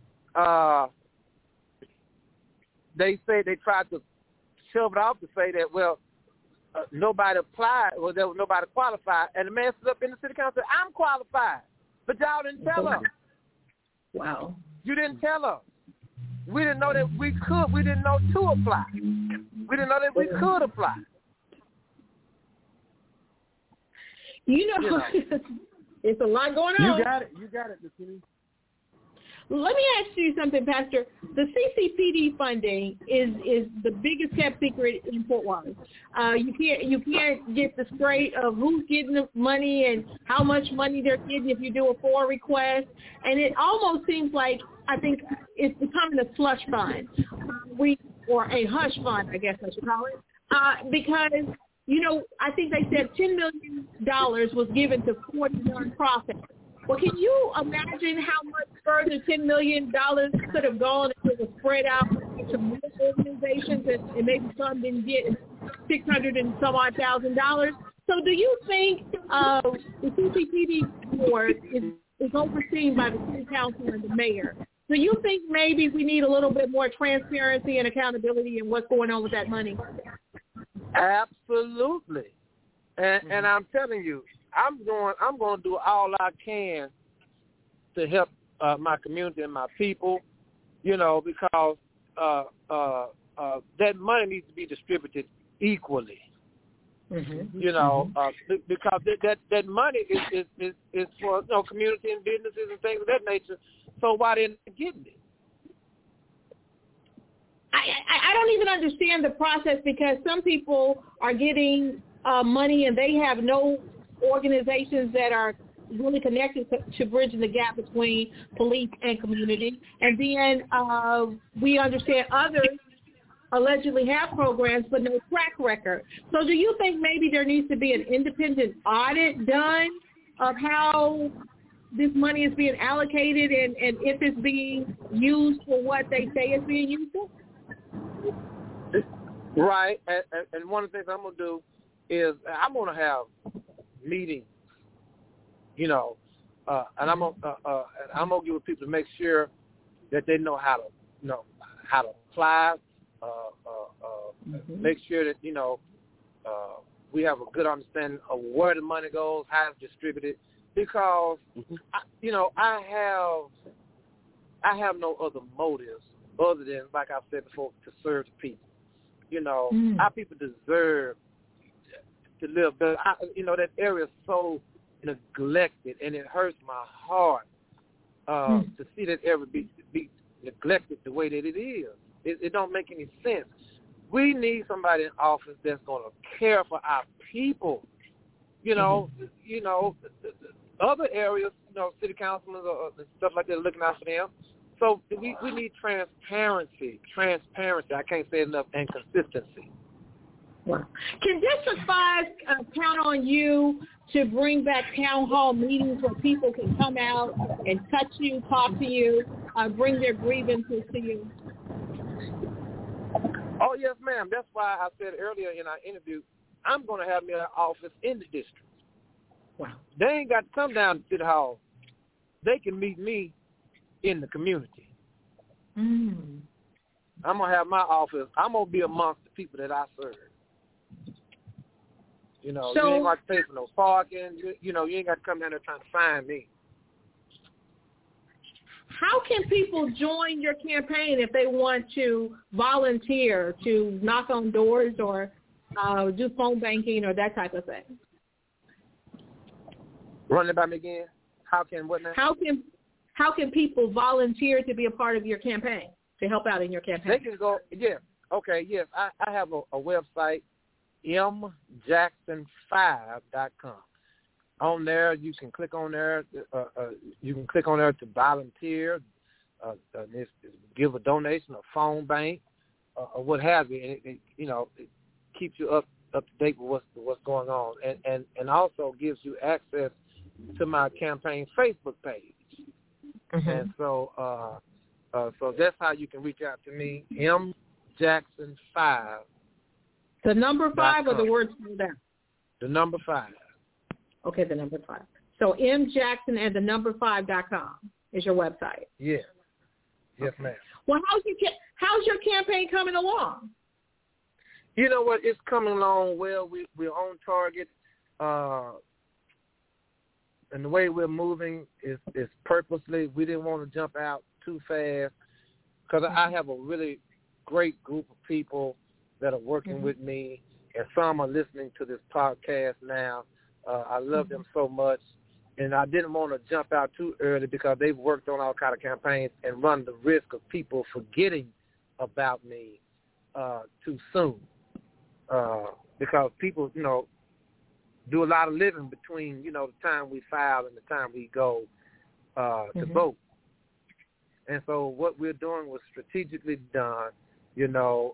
they tried to shove it off to say that nobody applied, or there was nobody qualified, and the man stood up in the city council and said, "I'm qualified," but y'all didn't tell us. Wow. You didn't tell us. We didn't know that we could. We didn't know to apply. We didn't know that we could apply. It's a lot going on. You got it, McKinney. Let me ask you something, Pastor. The CCPD funding is the biggest kept secret in Fort Worth. You can't get the straight of who's getting the money and how much money they're getting if you do a FOIA request. And it almost seems like, I think it's becoming a slush fund, or a hush fund, I guess I should call it, because I think they said $10 million was given to 40 nonprofits. Well, can you imagine how much further $10 million could have gone if it was spread out to more organizations and maybe some didn't get $600,000 and some odd thousand? So do you think the CCPD board is overseen by the city council and the mayor? Do you think maybe we need a little bit more transparency and accountability in what's going on with that money? Absolutely. And I'm telling you, I'm going to do all I can to help my community and my people, because that money needs to be distributed equally. Because that money is for community and businesses and things of that nature. So why didn't they get it? I don't even understand the process, because some people are getting money and they have no organizations that are really connected to bridging the gap between police and community. And then we understand others allegedly have programs but no track record. So do you think maybe there needs to be an independent audit done of how this money is being allocated and if it's being used for what they say it's being used for? Right, and one of the things I'm going to do is I'm going to have meetings, and I'm going to get with people to make sure that they know how to apply, make sure that, we have a good understanding of where the money goes, how it's distributed, because, I have no other motives other than, like I said before, to serve the people. Our people deserve to live better. That area is so neglected, and it hurts my heart to see that area be neglected the way that it is. It don't make any sense. We need somebody in office that's going to care for our people. Other areas, city councilmen or stuff like that, looking out for them. So we need transparency. I can't say enough, and consistency. Wow. Can District 5 count on you to bring back town hall meetings where people can come out and touch you, talk to you, bring their grievances to you? Oh, yes, ma'am. That's why I said earlier in our interview, I'm going to have me an office in the district. Wow. They ain't got to come down to City Hall. They can meet me in the community. I'm going to have my office. I'm going to be amongst the people that I serve. You ain't got to pay for no parking. You ain't got to come down there trying to find me. How can people join your campaign if they want to volunteer to knock on doors or do phone banking or that type of thing? Run it by me again. How can people volunteer to be a part of your campaign, to help out in your campaign? They can go, yes. Okay, yes. I have a website, mjackson5.com. On there, you can click on there. You can click on there to volunteer, give a donation, a phone bank, or what have you. And it keeps you up to date with what's going on, and also gives you access to my campaign Facebook page. And so that's how you can reach out to me, mjackson5. The number 5 or the word down? The number 5. Okay, the number 5. So mjackson and the number 5.com is your website. Yeah. Yes, ma'am. Well, how's your campaign coming along? You know what? It's coming along well. We're on target. And the way we're moving is purposely. We didn't want to jump out too fast because I have a really great group of people that are working with me, and some are listening to this podcast now. I love them so much, and I didn't want to jump out too early because they've worked on all kind of campaigns and run the risk of people forgetting about me too soon because people, do a lot of living between, the time we file and the time we go to vote. And so what we're doing was strategically done, and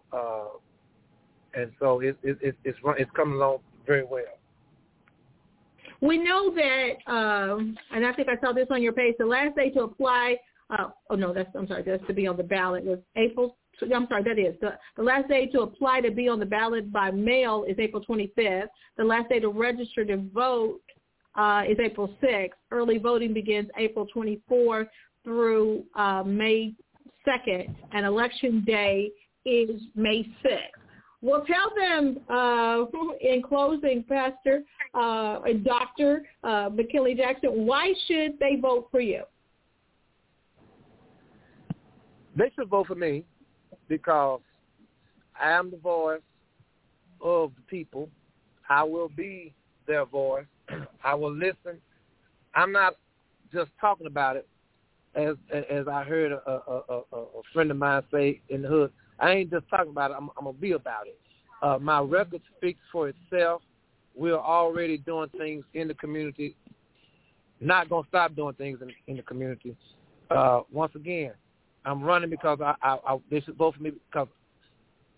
so it's coming along very well. We know that, and I think I saw this on your page, the last day to apply, that's to be on the ballot was the last day to apply to be on the ballot by mail is April 25th. The last day to register to vote is April 6th. Early voting begins April 24th through May 2nd, and Election Day is May 6th. Well, tell them in closing, Pastor and Dr. McKinley Jackson, why should they vote for you? They should vote for me because I am the voice of the people. I will be their voice. I will listen. I'm not just talking about it, as I heard a friend of mine say in the hood. I ain't just talking about it. I'm going to be about it. My record speaks for itself. We're already doing things in the community. Not going to stop doing things in the community. Once again, I'm running because they should vote for me because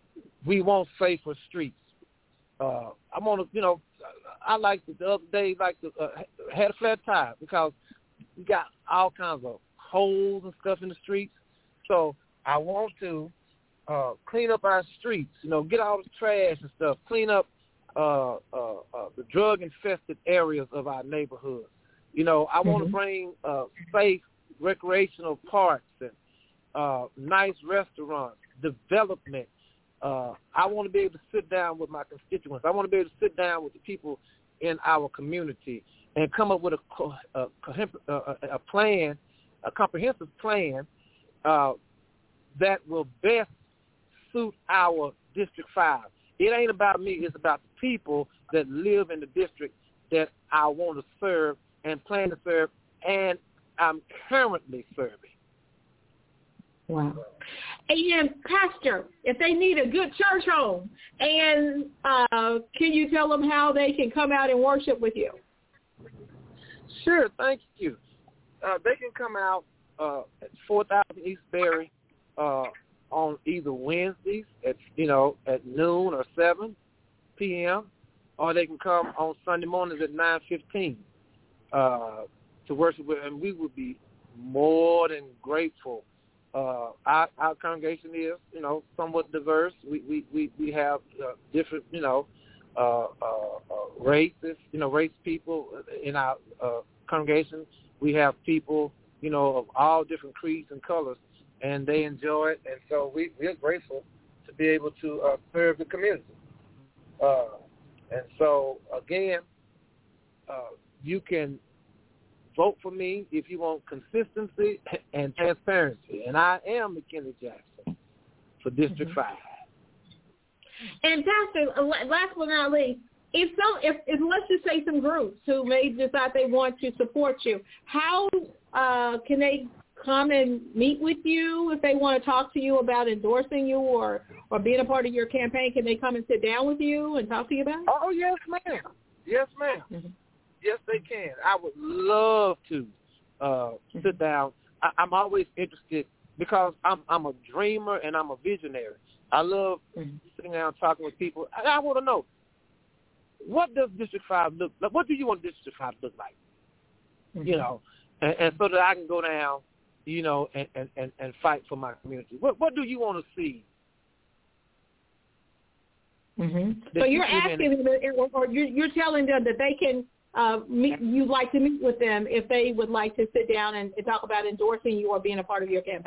we want safer streets. I'm on I like the other day, had a flat tire because we got all kinds of holes and stuff in the streets. So I want to clean up our streets, get all the trash and stuff, clean up the drug-infested areas of our neighborhoods. I want to bring safe recreational parks and nice restaurants, development. I want to be able to sit down with my constituents. I want to be able to sit down with the people in our community and come up with a plan, a comprehensive plan that will best suit our District 5. It ain't about me. It's about the people that live in the district that I want to serve and plan to serve, and I'm currently serving. Wow. And Pastor, if they need a good church home, and can you tell them how they can come out and worship with you? Sure, thank you. They can come out at 4000 East Berry on either Wednesdays at noon or 7 p.m., or they can come on Sunday mornings at 9:15 to worship with, and we would be more than grateful. Our congregation is, somewhat diverse. We have different, races, race people in our congregation. We have people, of all different creeds and colors, and they enjoy it. And so we're grateful to be able to serve the community. And so, again, you can vote for me if you want consistency and transparency. And I am McKinley Jackson for District 5. And Pastor, last but not least, if let's just say some groups who may decide they want to support you, how can they come and meet with you if they want to talk to you about endorsing you or being a part of your campaign? Can they come and sit down with you and talk to you about it? Oh, yes, ma'am. Yes, ma'am. Mm-hmm. Yes, they can. I would love to sit down. I'm always interested because I'm a dreamer and I'm a visionary. I love sitting down talking with people. I want to know, what does District 5 look like? What do you want District 5 to look like? Mm-hmm. And so that I can go down, and fight for my community. What do you want to see? Mm-hmm. So you're asking them, or you're telling them that they can you'd like to meet with them if they would like to sit down and talk about endorsing you or being a part of your campaign.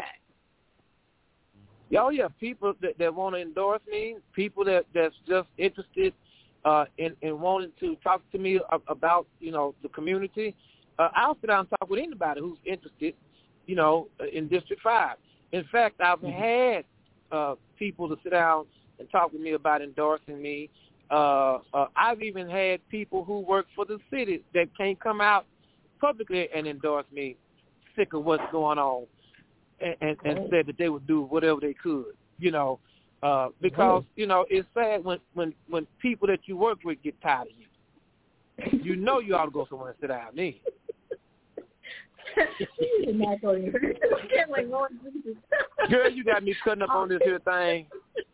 Oh, yeah, people that want to endorse me, people that's just interested in wanting to talk to me about, the community. I'll sit down and talk with anybody who's interested, in District 5. In fact, I've had people to sit down and talk with me about endorsing me. I've even had people who work for the city that can't come out publicly and endorse me, sick of what's going on, and said that they would do whatever they could, because, it's sad when people that you work with get tired of you. You ought to go somewhere and sit down then. Girl, you got me cutting up on this here thing.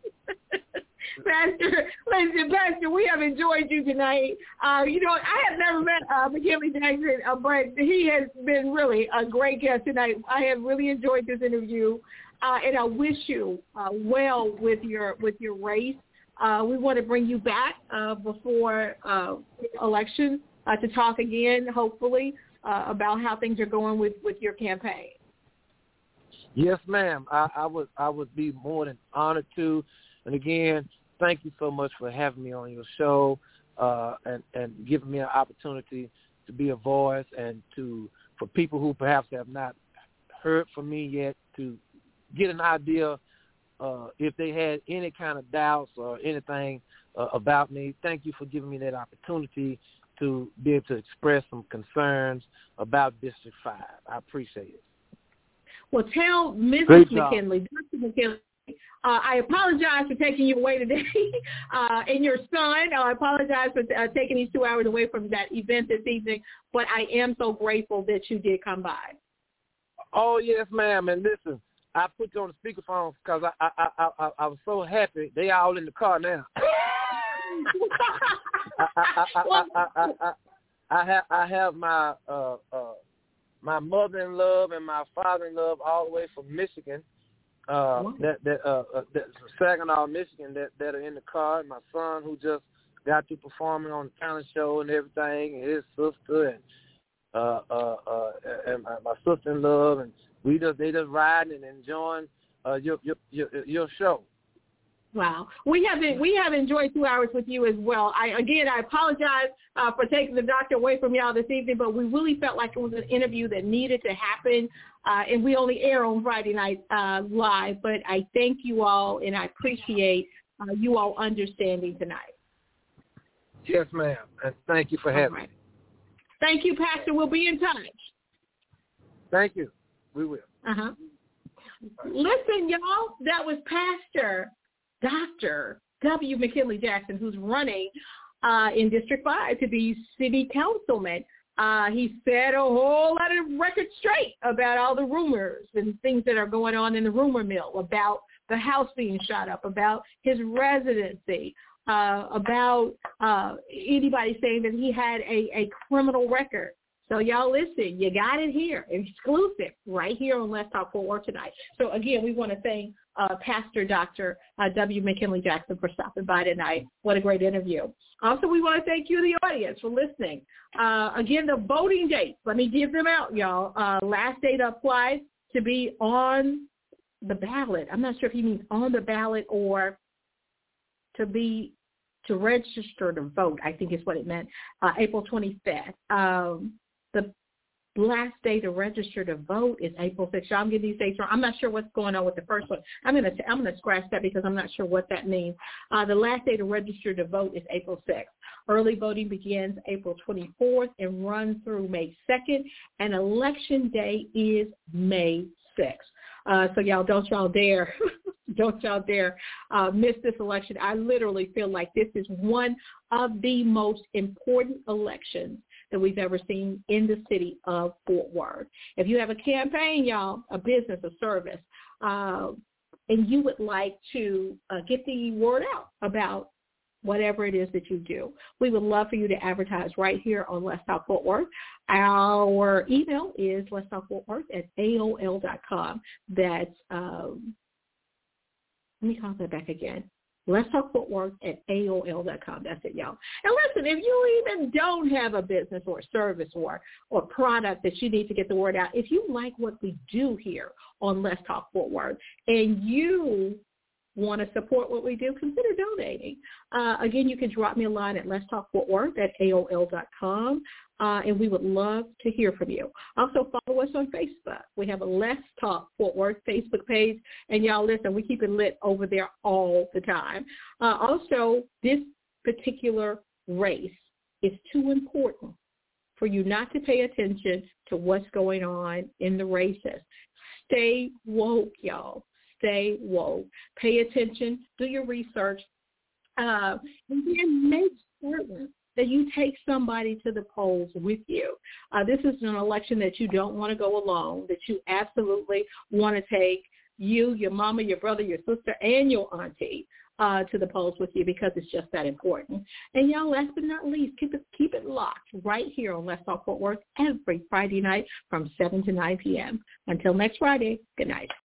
Pastor, we have enjoyed you tonight. I have never met McKinley Jackson, but he has been really a great guest tonight. I have really enjoyed this interview, and I wish you well with your race. We want to bring you back before election to talk again, hopefully, about how things are going with your campaign. Yes, ma'am. I would be more than honored to. And again, thank you so much for having me on your show and giving me an opportunity to be a voice and for people who perhaps have not heard from me yet to get an idea if they had any kind of doubts or anything about me. Thank you for giving me that opportunity to be able to express some concerns about District 5. I appreciate it. Well, tell Mrs. McKinley, Dr. McKinley, I apologize for taking you away today and your son. I apologize for taking these 2 hours away from that event this evening, but I am so grateful that you did come by. Oh, yes, ma'am. And listen, I put you on the speakerphone because I was so happy. They all in the car now. I have my my mother-in-law and my father-in-law all the way from Michigan. That Saginaw, Michigan, that are in the car. And my son, who just got to performing on the talent show and everything, and his sister and my sister-in-law, and they just riding and enjoying your show. Wow. We have enjoyed 2 hours with you as well. I apologize for taking the doctor away from y'all this evening, but we really felt like it was an interview that needed to happen, and we only air on Friday night live. But I thank you all, and I appreciate you all understanding tonight. Yes, ma'am, and thank you for having me. Thank you, Pastor. We'll be in touch. Thank you. We will. Listen, y'all, that was Pastor Dr. W. McKinley Jackson, who's running in District 5 to be city councilman. He said a whole lot of records straight about all the rumors and things that are going on in the rumor mill, about the house being shot up, about his residency, about anybody saying that he had a criminal record. So y'all listen, you got it here, exclusive, right here on Let's Talk Fort Worth tonight. So again, we want to thank Pastor Dr. W. McKinley Jackson for stopping by tonight. What a great interview. Also, we want to thank you, the audience, for listening. Again, the voting dates, let me give them out, y'all. Last day to apply to be on the ballot. I'm not sure if he means on the ballot or to register to vote, I think is what it meant, April 25th. The last day to register to vote is April 6th. I'm getting these dates wrong. I'm not sure what's going on with the first one. I'm gonna scratch that because I'm not sure what that means. The last day to register to vote is April 6th. Early voting begins April 24th and runs through May 2nd, and election day is May 6th. So y'all, don't y'all dare miss this election. I literally feel like this is one of the most important elections that we've ever seen in the city of Fort Worth. If you have a campaign, y'all, a business, a service, and you would like to get the word out about whatever it is that you do, we would love for you to advertise right here on Let's Talk Fort Worth. Our email is letstalkfortworth@aol.com. That's, let me call that back again. Let's Talk Fort Worth @aol.com. That's it, y'all. And listen, if you even don't have a business or a service or product that you need to get the word out, if you like what we do here on Let's Talk Fort Worth and you want to support what we do, consider donating. Again, you can drop me a line at letstalkfortworth@aol.com, and we would love to hear from you. Also, follow us on Facebook. We have a Let's Talk Fort Worth Facebook page, and y'all listen, we keep it lit over there all the time. Also, this particular race is too important for you not to pay attention to what's going on in the races. Stay woke, y'all. Stay woke. Pay attention. Do your research. And then make certain that you take somebody to the polls with you. This is an election that you don't want to go alone, that you absolutely want to take you, your mama, your brother, your sister, and your auntie to the polls with you, because it's just that important. And y'all, last but not least, keep it locked right here on Let's Talk Fort Worth every Friday night from 7 to 9 p.m. Until next Friday, good night.